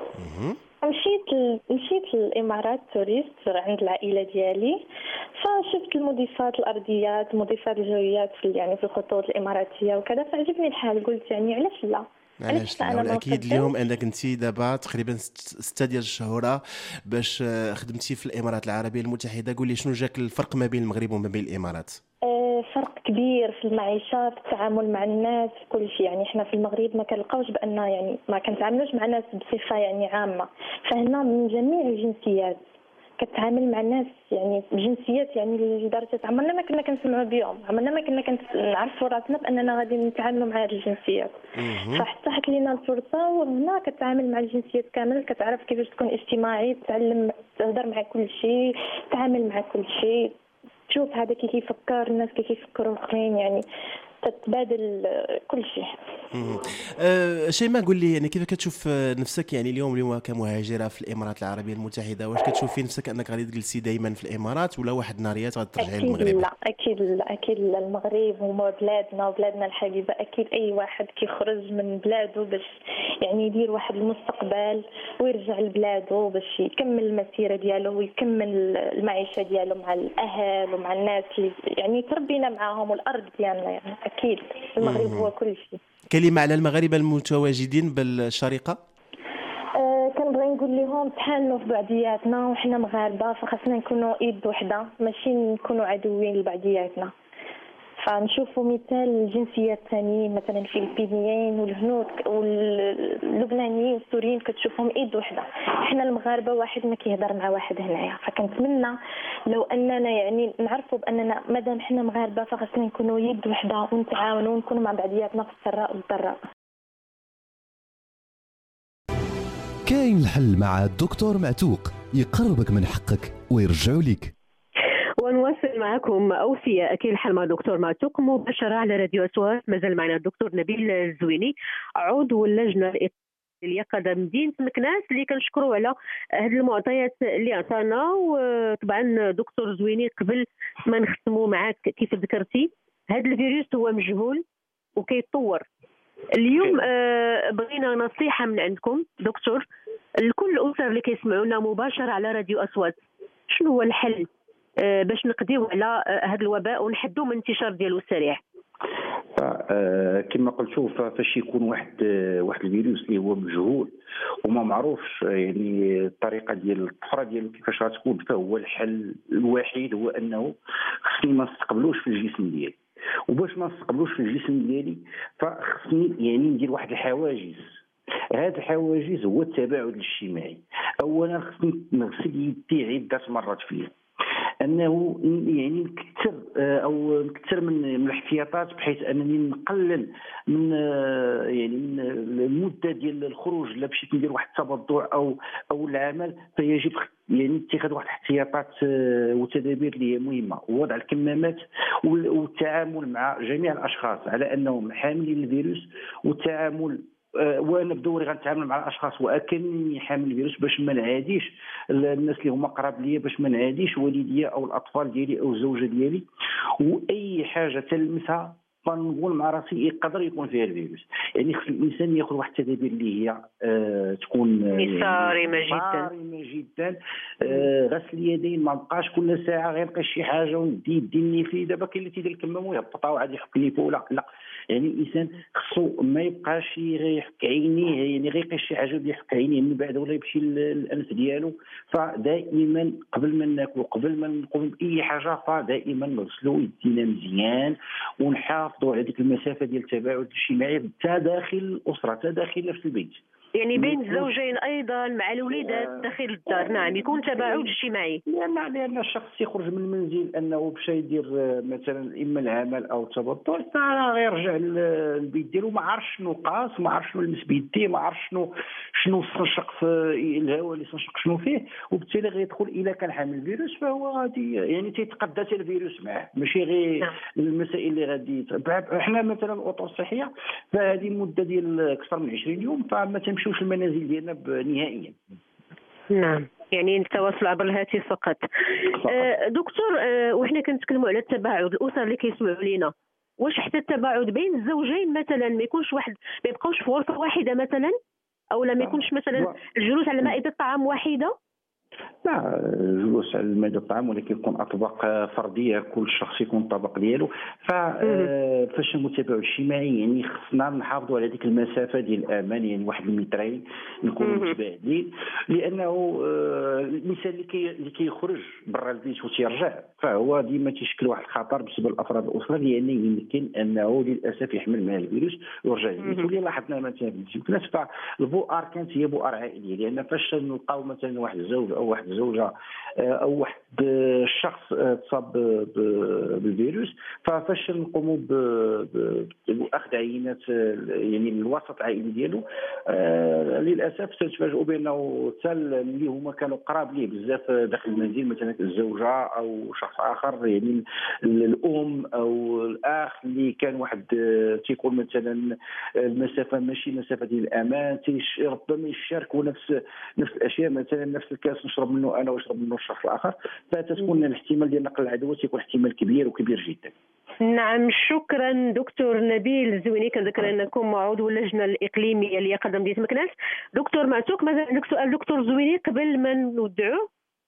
مشيت للإمارات توريست عند العائلة ديالي، فشفت المضيفات الأرضيات المضيفات الجويات في الخطوط الإماراتية وكذا، فعجبني الحال، قلت يعني علاش لا. علاش لا؟ اكيد اليوم انك انت دابا تقريبا 6 ديال الشهور باش خدمتي في الامارات العربيه المتحده. قولي شنو جاك الفرق ما بين المغرب وما بين الامارات؟ فرق كبير في المعيشه، في التعامل مع الناس، في كل شيء. يعني احنا في المغرب ما كنلقاوش بان يعني ما كنتعاملوش مع الناس بصفه يعني عامه، فهنا من جميع الجنسيات كتعامل مع الناس يعني بجنسيات يعني لدرجه عمرنا ما كنا كنسمعوا بهم، عمرنا ما كنا كنعرفوا راسنا باننا غادي نتعاملوا مع هذه الجنسيات. فحتى حت لينا الفرصه، وهنا كتعامل مع الجنسيات كامل، كتعرف كيفاش تكون اجتماعي، تتعلم تهضر مع كل شيء، تتعامل مع كل شيء، تشوف هذا كيف يفكر الناس، كيف يفكروا الاخرين، يعني تتبادل كل شيء. شيماء قول لي يعني كيف كتشوف نفسك يعني اليوم كمهاجره في الامارات العربيه المتحده؟ واش كتشوفي نفسك انك غادي تجلسي دائما في الامارات ولا واحد النهاريات غادي ترجعي للمغرب؟ لا اكيد لا، المغرب هو بلادنا الحبيبه. اكيد اي واحد كيخرج من بلاده باش يعني يدير واحد المستقبل ويرجع لبلاده باش يكمل المسيره ديالو ويكمل المعيشه ديالو مع الاهل ومع الناس اللي يعني تربينا معاهم والارض ديالنا. يعني اكيد المغرب هو كل شيء. كلمه على المغاربه المتواجدين بالشارقه؟ كنبغي نقول لهم تحالوا في بعضياتنا، وحنا مغاربه فخاصنا نكونوا ايد وحده، ماشي نكونوا عدوين لبعضياتنا. فنشوفوا مثال الجنسيات الثانيه، مثلا الفلبينيين والهنود واللبنانيين والسوريين كتشوفهم ايد وحده. احنا المغاربه واحد ما كيهضر مع واحد هنايا، فكنتمنى لو اننا يعني نعرفوا باننا مادام احنا مغاربه فخاصنا نكونوا يد وحده ونتعاونوا ونكونوا مع بعضياتنا في السراء والضراء. كاين الحل مع الدكتور معتوق، يقربك من حقك ويرجعوا لك. ونواصل معكم أوفياء كاين الحل مع الدكتور معتوق مباشرة على راديو أصوات. مازال معنا الدكتور نبيل الزويني، عضو اللجنة اليقظة مدينة مكناس، اللي كنشكروا على هذه المعطيات اللي عطانا. وطبعا دكتور زويني قبل ما نختموا معاك كيف ذكرتي هذا الفيروس هو مجهول وكيتطور اليوم بغينا نصيحه من عندكم دكتور لكل الاسر اللي كيسمعونا مباشره على راديو اصوات. شنو هو الحل باش نقضيو على هذا الوباء ونحدوا من الانتشار ديالو السريع؟ كما قلت شوف، فاش يكون واحد الفيروس اللي هو مجهول وما معروفش يعني الطريقه ديال الطفره ديالو كيفاش غتكون، فهو الحل الوحيد هو انه خصني ما نستقبلوش في الجسم ديالي. وباش ما نستقبلوش في الجسم ديالي فخصني يعني ندير واحد الحواجز. هذا الحواجز هو التباعد الاجتماعي. اولا خصني نغسل يدي عده مرات فيه، انه يعني نكثر من الاحتياطات بحيث انني نقلل من يعني من المده ديال الخروج. لا مشيت ندير واحد التبضع او العمل فيجب يعني اتخاذ واحد الاحتياطات وتدابير اللي هي مهمه، ووضع الكمامات والتعامل مع جميع الاشخاص على انهم حاملين الفيروس، والتعامل وانا بدوري غنتعامل مع الاشخاص وكاني حامل الفيروس باش ما نعاديش الناس اللي هما قراب ليا، باش ما نعاديش والديا او الاطفال ديالي او الزوجه ديالي. واي حاجه تلمسها فنقول مع راسي يقدر يكون فيها الفيروس. يعني خص الانسان ياخذ واحد التدابير اللي هي تكون صارمه جدا. غسل اليدين، ما بقاش كل ساعه غير نلقى شي حاجه وندي يدي فيه. دابا كاين اللي تيدير الكمامه ويهبطها وعاد يحك ليفو. لا يعني الانسان خصو ما يبقاش غير يحك عينيه، يعني غير شي حاجه بدا يحك عينيه من بعد ولا يمشي للانف ديالو. فدائما قبل ما ناكل وقبل ما نقوم باي حاجه فدائما نغسلوا يدينا مزيان ونحافظوا على ديك المسافه ديال التباعد الاجتماعي حتى داخل الاسره، حتى داخل نفس البيت، يعني بين الزوجين ايضا مع الوليدات داخل الدار. نعم، يكون تباعد اجتماعي. لان الشخص يخرج من المنزل انه باش يدير مثلا اما العمل او التبضع، غيرجع للبيت ديالو ما عرفش شنو قاس، ما عرفش شنو لمس بيديه، ما عرفش شنو استنشق في الهواء اللي استنشق شنو فيه، وبالتالي غيدخل الا كان حامل الفيروس فهو غادي يعني تيتقدى الفيروس معاه، ماشي غير المسائل اللي غادي. احنا مثلا الاطر الصحيه فهذه مده ديال اكثر من 20 يوم فما تمشيوش المنازل ديالنا نهائيا. نعم، يعني التواصل عبر الهاتف فقط. دكتور، وحنا كنتكلموا على التباعد، الاسر اللي كيسمعوا لينا، واش حتى التباعد بين الزوجين مثلا ما يكونش واحد، ما يبقاوش في غرفه واحده مثلا، او لا ما يكونش مثلا الجلوس على مائده طعام واحده؟ لا، الجلوس على مائدة الطعام، ولكن يكون اطباق فرديه، كل شخص يكون الطبق ديالو. فاش المتابعه الاجتماعي يعني خصنا نحافظوا على ديك المسافه ديال الامان، يعني واحد المترين نكونوا متباعدين، لانه الانسان اللي كيخرج برا البيت وتيرجع فهو ديما تيشكل واحد الخطر بالنسبه لافراد الاسره، لان يمكن انه للاسف يحمل معه الفيروس ويرجع للبيت. واللي لاحظنا مثلا في الناس فالبؤر كانت هي بؤر عائليه، لان فاش نلقاو مثلا واحد الزوج او واحد الزوجه او واحد الشخص تصاب بالفيروس، ففاش نقوموا باخذ عينات يعني الوسط العائلي ديالو للاسف تتفاجئوا بانه حتى اللي هما كانوا قراب ليه بزاف داخل المنزل، مثلا الزوجه او شخص اخر، يعني الام او الاخ اللي كان واحد تيكون مثلا المسافه ماشي مسافه ديال الامان، ربما يشاركوا نفس الاشياء، مثلا نفس الكاس نشرب منه انا ويشرب منه الشخص الاخر، فتكون الاحتمال ديال نقل العدوى تيكون احتمال كبير جدا. نعم، شكرا دكتور نبيل الزويني. كنذكر انكم عضو اللجنه الاقليميه للياقه مدينه مكناس. دكتور معتوق، ماذا عندك سؤال دكتور زويني قبل ما نودعوه؟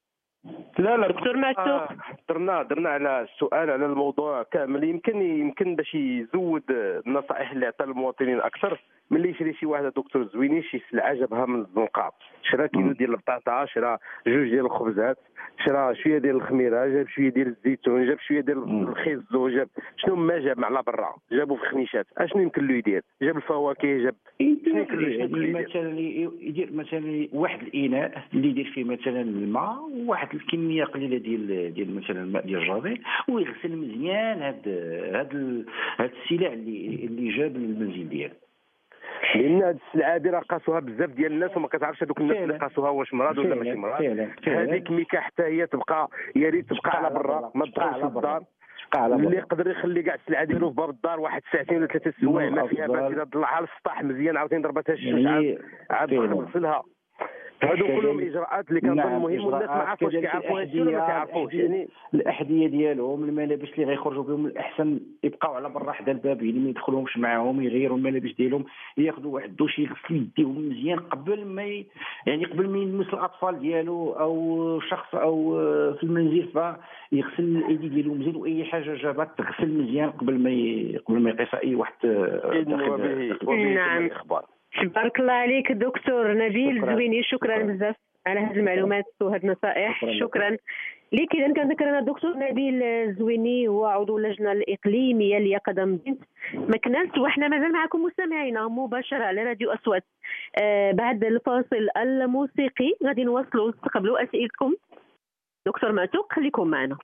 لا دكتور معتوق، درنا على السؤال على الموضوع كامل. يمكن باش يزود النصائح اللي عطى المواطنين اكثر، ملي يشري شي واحد دكتور زويني شي سلعه جابها من الزنقه، شرا كيلو ديال البطاطا، شرا 2 ديال الخبزات، شرا شويه ديال الخميره، جاب شويه ديال الزيتون، جاب شويه ديال الخيزو، جاب شنو ما جاب مع برا، جابوا في خميشات، اشنو يمكن له يدير؟ جاب الفواكه، جاب شنو يمكن له مثلا يدير مثلا واحد الاناء اللي يدير فيه مثلا الماء وواحد الكميه قليله ديال مثلا الماء ديال الجافيل، ويغسل مزيان هاد السلع اللي جاب للمنزل ديالو. لان هاد السلعه هادي راه قاسوها بزاف ديال الناس وما كتعرفش هذوك الناس اللي قاسوها واش مرض ولا ماشي مرض. هذيك ميكا حتى هي تبقى، يا ريت تبقى على برا، ما تبقاش في الدار. اللي يقدر يخلي كاع السلعه ديالو في باب الدار واحد 2 ولا 3 سوايع ما فيها باش، اذا طلعها للسطح مزيان عاوتاني ضربتها الشمس عاد غسلها. هادو كلهم اجراءات اللي كنظن نعم، مهم والناس ما عرفوش كيعرفوا هادشي ولا ما كيعرفوش. يعني الاحذيه ديالهم، الملابس اللي غيخرجوا بهم الاحسن يبقاو على برا حدا الباب، يعني ما يدخلوهمش معاهم، يغيروا الملابس ديالهم، ياخذوا واحد الدوش يغسل يديهم مزيان قبل ما يعني قبل ما يلمس الاطفال ديالو او شخص او في المنزل، فيغسل الايدي ديالو مزيان، واي حاجه جابت تغسل مزيان قبل ما يقيس اي واحد داخل نعم. الاخبار. بارك الله عليك دكتور نبيل الزويني، شكرا بزاف على هذه المعلومات وهذه النصائح. شكرا لك. اذا كنذكر انا الدكتور نبيل الزويني هو عضو اللجنه الاقليميه لقدم بنت مكناس، وحنا مازال معكم مستمعينا مباشره على راديو اصوات. بعد الفاصل الموسيقي غادي نواصلوا تقبلوا اسئلتكم. دكتور معتوق خليكم معنا.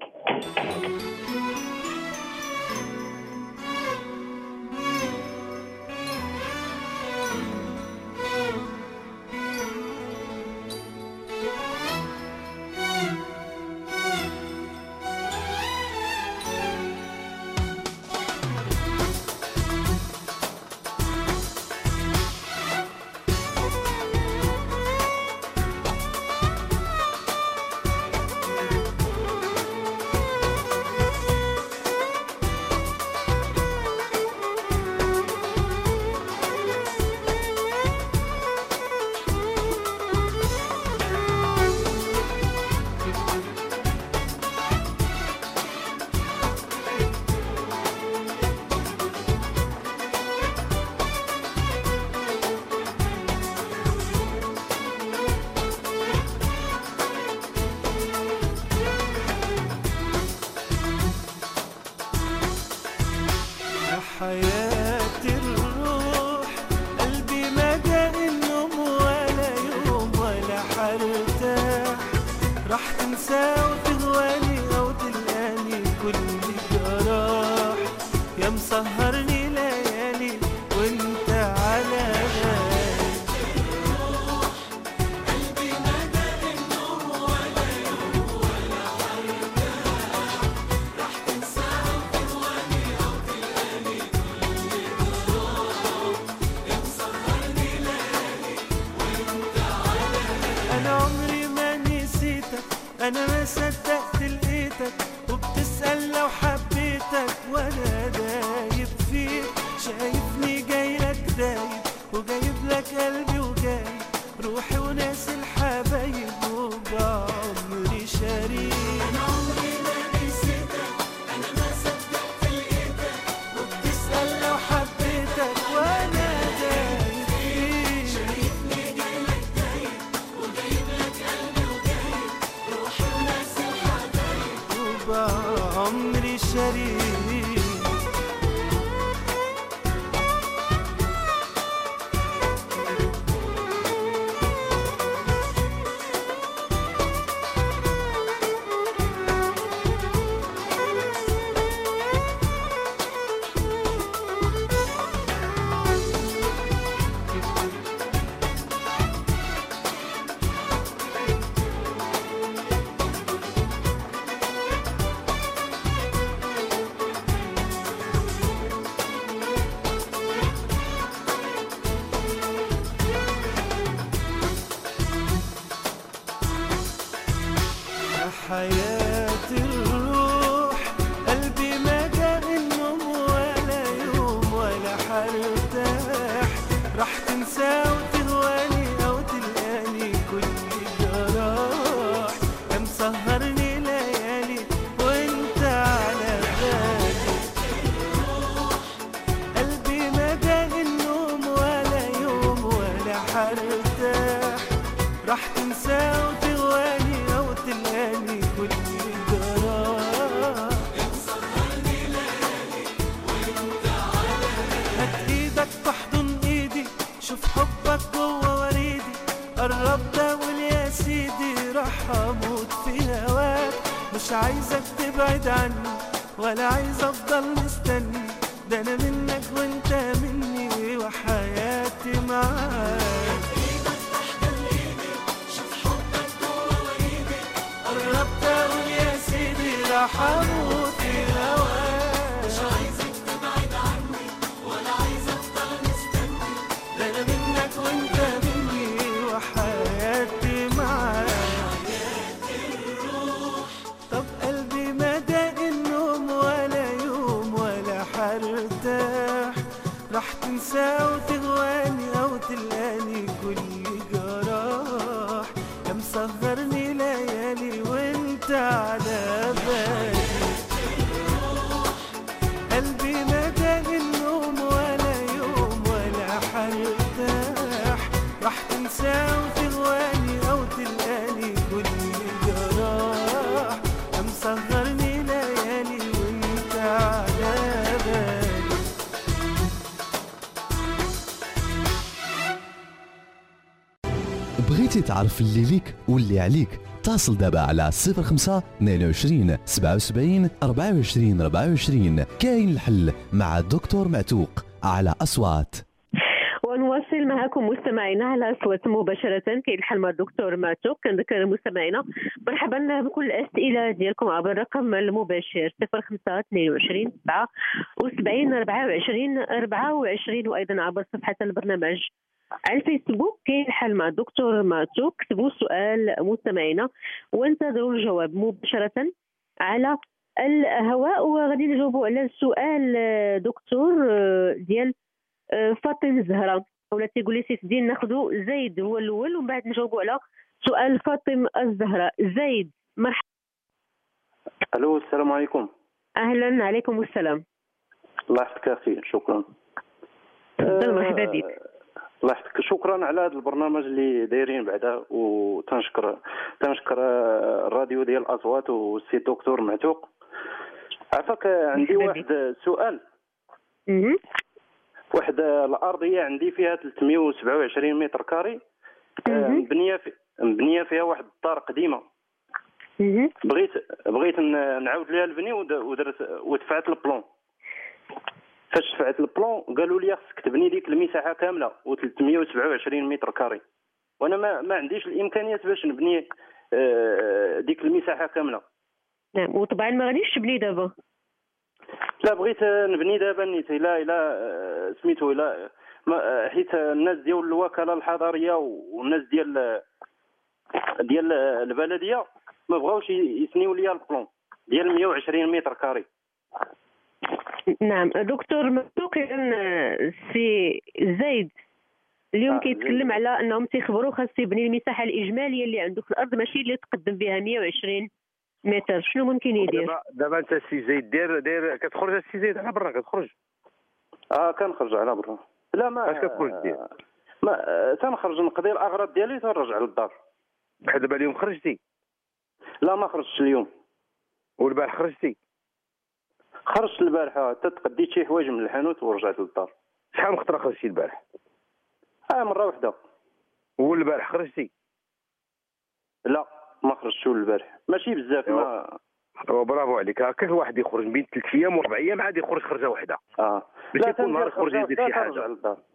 حياة الروح قلبي ما جاء النوم ولا يوم ولا حرتاح، راح تنساه وتهواني أو تلقاني كل جراح، يا مسهرني ليالي وانت على بالي. قلبي ما جاء النوم ولا يوم ولا حرتاح، راح تنساه وتهواني أو تلقاني أنا عمري ما نسيتك، أنا ما صدقت لقيتك، وبتسأل لو حبيتك وأنا دايب فيك، شايفني جايلك دايب وجايب لك قلبي وجايب روحي وناس الحبايب وبعمري شريك. أنا عمري ما نسيتك، أنا ما صدقت لقيتك، وبتسأل لو حبيتك وأنا دايب فيك، شايفني جايلك دايب وجايب لك قلبي وجايب روحي وناس الحبايب وبعمري شريك. حياة الروح قلبي ما جاء النوم ولا يوم ولا حرتاح، راح تنساه وتهواني أو تلقاني كل جراح، يا مسهرني ليالي وانت على بالي. قلبي ما جاء النوم ولا يوم ولا حرتاح، راح تنساه وتهواني أو تلقاني كل جراح، يا مسهرني ليالي وانت على بالي. هات ايدك تحضن ايدي، شوف حبك جوه وريدي، قرب داول يا سيدي، راح اموت في هواك، مش عايزك تبعد عني ولا عايز افضل مستني، ده انا منك وانت مني وحياتي معاك. ايدك تحضن ايدي، شوف حبك جوه وريدي، قربت اقول يا سيدي، راح اموت في هواك، مش عايزك تبعد عني ولا عايز افضل مستني، ده انا منك وانت مني وحياتي بغيتي تعرف اللي ليك واللي عليك اتصل دابا على 05 22 77 24 24. كاين الحل مع الدكتور معتوق على أصوات. ونواصل معكم مستمعينا على أصوات مباشرة. كاين الحل مع الدكتور معتوق. كنذكر مستمعينا مرحبا بكل الأسئلة ديالكم عبر الرقم المباشر 05 22 77 24 24 وأيضا عبر صفحة البرنامج على الفيسبوك. كاين الحل مع الدكتور معتوق. كتبوا سؤال مستمعينا وانتظروا الجواب مباشرة على الهواء. وغادي نجاوبوا على السؤال دكتور ديال فاطمه الزهراء، ولا تيقول لي سيف الدين ناخذوا زايد هو الاول ومن بعد نجاوبوا على سؤال فاطمه الزهراء. زايد مرحبا. الو السلام عليكم. اهلا عليكم السلام. الله يحفظك اخي. شكرا. تفضل مرحبا بك. الله يحفظك. شكرا على هذا البرنامج اللي دايرين بعدا، وتنشكر الراديو ديال الاصوات والسي دكتور معتوق. عفاك عندي واحد سؤال. واحد الارضيه عندي فيها 327 متر كاري، مبنيه فيها واحد الدار قديمه. بغيت نعاود ليها البني ودفعت البلون. فاش دفعت البلون قالوا لي خصك تبني ديك المساحه كامله و327 متر كاري، وانا ما عنديش الامكانيات باش نبني ديك المساحه كامله. نعم، وطبعا ما غاديش تبني دابا. لا بغيت نبني دابا نيت لا سميتو لا حيت الناس ديال الوكاله الحضريه والناس ديال البلديه ما بغاوش يسنيو ليا البلون ديال 120 متر كاري. نعم دكتور معتوق. سي زايد اليوم كيتكلم على انهم تيخبروا خاص يبني المساحه الاجماليه اللي عنده في الارض ماشي اللي تقدم بها 120 متر. شنو ممكن يدير؟ دابا انت السي زايد داير كتخرج السي زايد على برا كتخرج. كنخرج على برا. لا ما اش كتخرج دير؟ ما تنخرج نقضي الاغراض ديالي تنرجع للدار. بحال دابا اليوم خرجتي؟ لا ما خرجتش اليوم. والبارح خرجتي؟ خرجت البارحه حتى تقديت شي حوايج من الحانوت ورجعت للدار. شحال من خطره خرجتي البارح؟ مره واحده. والبارح خرجتي؟ لا ما خرجتش البارح، ماشي بزاف. ما برافو عليك. هكاك الواحد يخرج بين 3 ايام و4 ايام عاد يخرج خرجه واحده. باش يكون نهار يخرج يدير شي حاجه.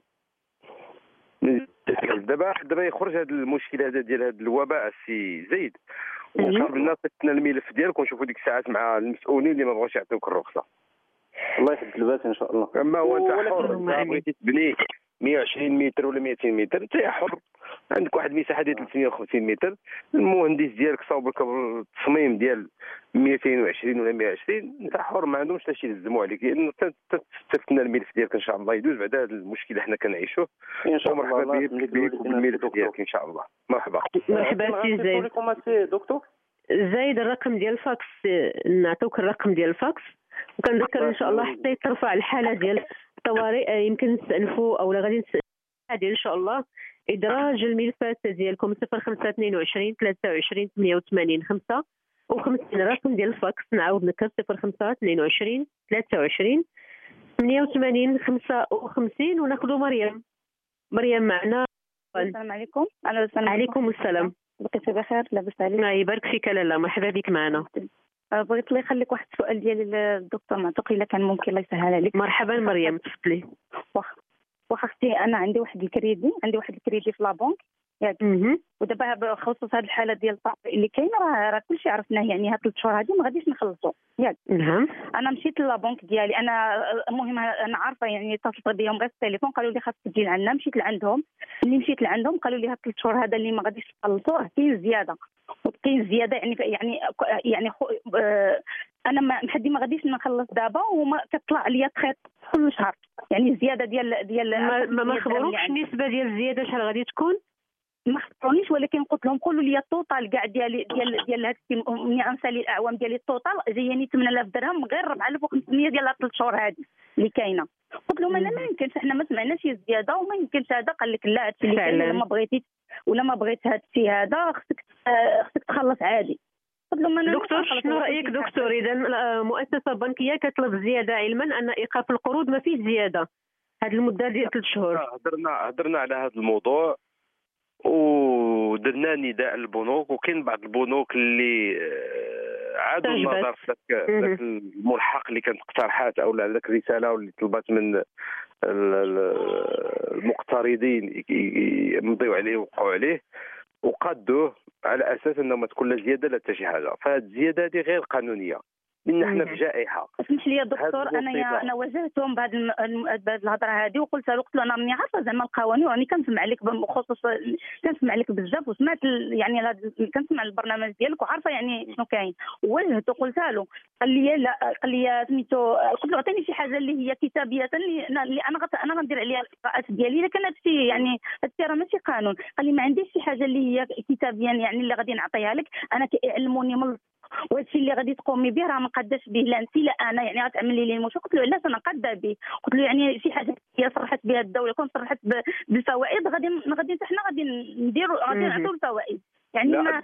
دابا يخرج هذا المشكل هذا ديال هذا الوباء السي زايد، وصافي الناس تسنى الملف ديالك ونشوفوا ديك الساعات مع المسؤولين اللي ما بغاوش يعطيوك الرخصه. الله يحفظ الباس ان شاء الله. اما هو انت حر، بغيتي تبني 120 متر ولا 200 متر انت حر. عندك واحد المساحه ديال 350 متر، المهندس ديالك صاوب لك التصميم ديال 220 ولا 120 انت حر، ما عندهمش حتى شي يلزموا عليك، لانه تستنى الملف ديالك ان شاء الله يدوز. بعد هذا المشكل حنا كنعيشوه ان شاء الله. مرحبا بك وبالملف ديالك ان شاء الله. مرحبا سي زايد. دكتور زايد الرقم ديال الفاكس نعطيوك الرقم ديال الفاكس، وكنذكر ان شاء الله حتى يترفع الحاله ديال الطوارئ يمكن نستأنفوا او غادي نستأنفوا ان شاء الله ادراج الملفات ديالكم 0522 23 88 55 الرقم ديال الفاكس نعاود نكر 0522 23 88 55 وناخذوا مريم معنا. السلام عليكم. عليكم السلام. بقيتي بخير؟ لاباس عليك؟ الله يبارك فيك. لاله مرحبا بك معنا. بغيت الله يخليك واحد السؤال ديال الدكتور معتوق الا كان ممكن الله يسهل عليك. مرحبا مريم تفضلي. واخا اختي انا عندي واحد الكريدي في لابونك ياك، ودابا بخصوص هذه الحاله ديال الطوارئ اللي كاينه راه كلشي عرفناه، يعني هاد 3 شهور هذه ما غاديش نخلصوا ياك. نعم. انا مشيت للبنك ديالي، انا المهم انا عارفه يعني اتصلت بهم غير التليفون قالوا لي خاصك تجي لعندنا. مشيت لعندهم، ملي مشيت لعندهم قالوا لي هاد 3 شهور هذا اللي ما غاديش تخلصوه كاين زياده، وكاين زياده يعني انا ما غاديش نخلص دابا، وما كتطلع عليا تخيط كل شهر يعني زياده ديال ما خبروكش النسبه ديال الزياده شحال غادي تكون؟ ما خبرونيش، ولكن قلت لهم قولوا لي التوتال كاع ديال هاد ملي غنسالي الاعوام ديالي التوتال جايني 8000 درهم غير 4500 ديال هاد 3 شهور هادي اللي كاينه. قلت لهم انا ما يمكنش، احنا ما سمعناش زياده وما يمكنش هذا. قال لك لا هادشي اللي كاين لما بغيتي ولا ما بغيت هادشي هذا خصك تخلص عادي. قلت لهم انا دكتور شنو رايك دكتور؟ اذا مؤسسه بنكيه كتطلب زياده علما ان ايقاف القروض ما فيش زياده هاد المده ديال 3 شهور. هضرنا على هذا الموضوع ودرنا نداء للبنوك، وكاين بعض البنوك اللي عادوا النظر في ذاك الملحق اللي كانت اقترحات او ذاك الرساله واللي طلبت من المقترضين يمضيو عليه ويوقعوا عليه، وقادوه على اساس انه ما تكون لا زياده لا حتى شي حاجه. فهاد الزياده هذه غير قانونيه لان حنا في جائحه. اسمح لي يا دكتور، انا واجهتهم بهذه الهضره هذه وقلت له انا راني عارفه زعما القوانين وراني كنسمع لك بخصوص كنسمع لك بزاف وسمعت يعني كنسمع البرنامج ديالك وعارفه يعني شنو كاين. واجهته قلت له قال لي لا، قال لي سميتو، قلت له عطيني شي حاجه اللي هي كتابيه اللي انا غندير عليها القراءات ديالي، الا كان هادشي يعني هادشي راه ماشي قانون. قال لي ما عنديش شي حاجه اللي هي كتابيا يعني اللي غادي نعطيها لك، انا كيعلموني من وهادشي اللي غادي تقومي به راه ما قاداش به لا انت لا انا، يعني غتعملي لي المشكل. قلت له علاش انا قاده به؟ قلت له يعني شي حاجه هي صرحت بها الدوله، كون صرحت بالفوائد غادي حنا غادي نديروا غادي نعطيو الفوائد. يعني لا،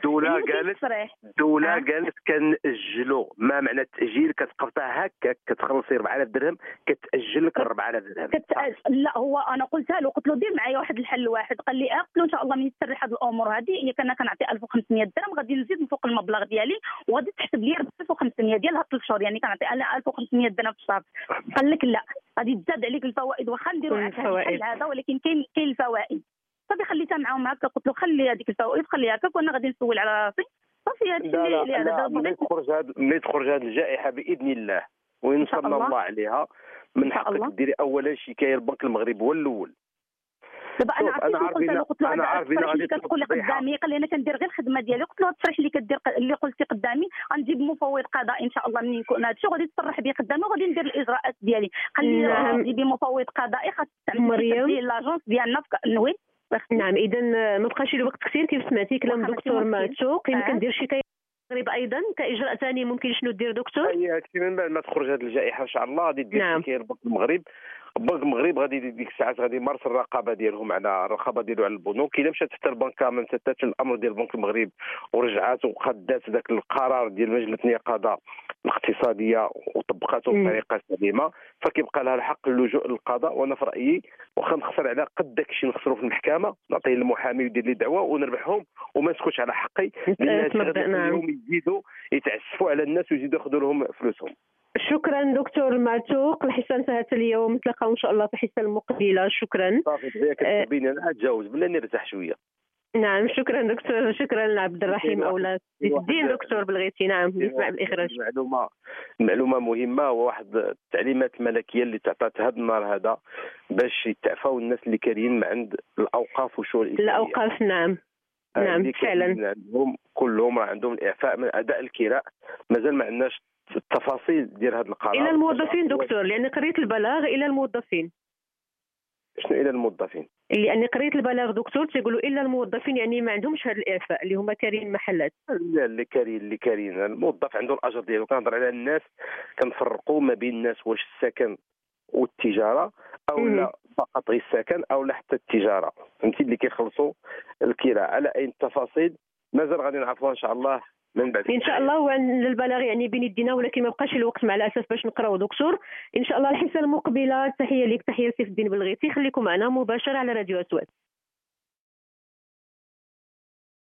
الدولة قالت كنأجلوا. ما معنى التأجيل؟ كتقبطها هكاك كتخلصي 4000 درهم كتأجل لك 4000 درهم. لا هو انا قلتها له، قلت له دير معايا واحد الحل واحد. قال لي قلت له ان شاء الله من يسر هذه الامور هذه هي كنا كنعطي 1500 درهم غادي نزيد من فوق المبلغ ديالي وغادي تحسب لي 1500 ديال هاد 3 شهور، يعني كنعطي 1500 درهم في الشهر. قال لك لا غادي تزاد عليك الفوائد، واخا نديروا الحل هذا ولكن كاين الفوائد. صافي خليتها معاهم هكا، قلت له خلي هذيك الفوائد خليها هكاك وانا غادي نسول على راسي. صافي هذا الشيء اللي هذا ملي تخرج هذه الجائحه باذن الله وينصرنا الله عليها، من حقك ديري اولا شكايه للبنك المغربي هو الاول. دابا انا قلت له التصريح اللي كتقول لي قدامي، قال لي انا كندير غير الخدمه ديالي. قلت له التصريح اللي كدير اللي قلتي قدامي غنجيب مفوض قضائي ان شاء الله منين يكون هذا الشيء، غادي تصرح به قدامي وغادي ندير الاجراءات ديالي. قال لي جيبي مفوض قضائي خاص تعملي لاجونس ديالنا في نوي. نعم، اذا ما بقاش الوقت كثير كيف سمعتي كلام الدكتور معتوق. يمكن ندير شكايه المغرب ايضا كاجراء ثاني. ممكن شنو دير دكتور؟ هي من بعد ما تخرج هذه الجائحه ان شاء الله غادي دير شكايه للبنك المغرب. البنك المغرب غادي ديك الساعات غادي يمارس الرقابه ديالهم على الرقابه ديالو على البنوك. الا مشات حتى البنكه ما مساتش الامر ديال البنك المغرب ورجعات وخدات ذاك القرار ديال لجنه النقابه الاقتصاديه وطبقاته بطريقه سليمه، فكيبقى لها الحق اللجوء للقضاء. وانا في رايي واخا نخسر على قد داك الشيء نخسروا في المحكمه نعطيه للمحامي ويدير لي دعوه ونربحهم وما نسكتش على حقي، لان اليوم يزيدوا يتعسفوا على الناس ويزيدوا ياخذوا لهم فلوسهم. شكرا دكتور معتوق. الحصه انتهت اليوم، نتلاقاو ان شاء الله في الحصه المقبله. شكرا. صافي كتبيني انا اتجاوز بلا نرتاح شويه. نعم شكرا دكتور. شكرا لعبد الرحيم اولا الدين دكتور بلغيتي. نعم نسمع بالاخراج. معلومه مهمه وواحد التعليمات الملكيه اللي تعطات هذا النهار هذا باش يتعفاو الناس اللي كاريين من عند الاوقاف والشؤون الاسلاميه. الاوقاف نعم نعم فعلا عندهم كلهم عندهم الاعفاء من اداء الكراء. مازال ما عندناش التفاصيل ديال هذا القرار الى الموظفين دكتور، لان قريت البلاغ الى الموظفين. شنو الى الموظفين؟ لاني قريت البلاغ دكتور تيقولوا الا الموظفين، يعني ما عندهمش هذا الاعفاء اللي هما كارين محلات. لا اللي كارين الموظف عنده الاجر ديالو. كنهضر على الناس كنفرقوا ما بين الناس واش السكن والتجاره او لا فقط غير السكن او لا حتى التجاره، فهمتي، اللي كيخلصوا الكراء. على اي التفاصيل مازال غادي نعرفوها ان شاء الله من بعد ان شاء الله. وعن البلاغ يعني بين يدينا، ولكن ما بقاش الوقت مع الاسف باش نقراو دكتور. ان شاء الله الحصه المقبله. تحيه ليك، تحيه لسيف الدين بلغيتي. خليكم معنا مباشره على راديو اسود.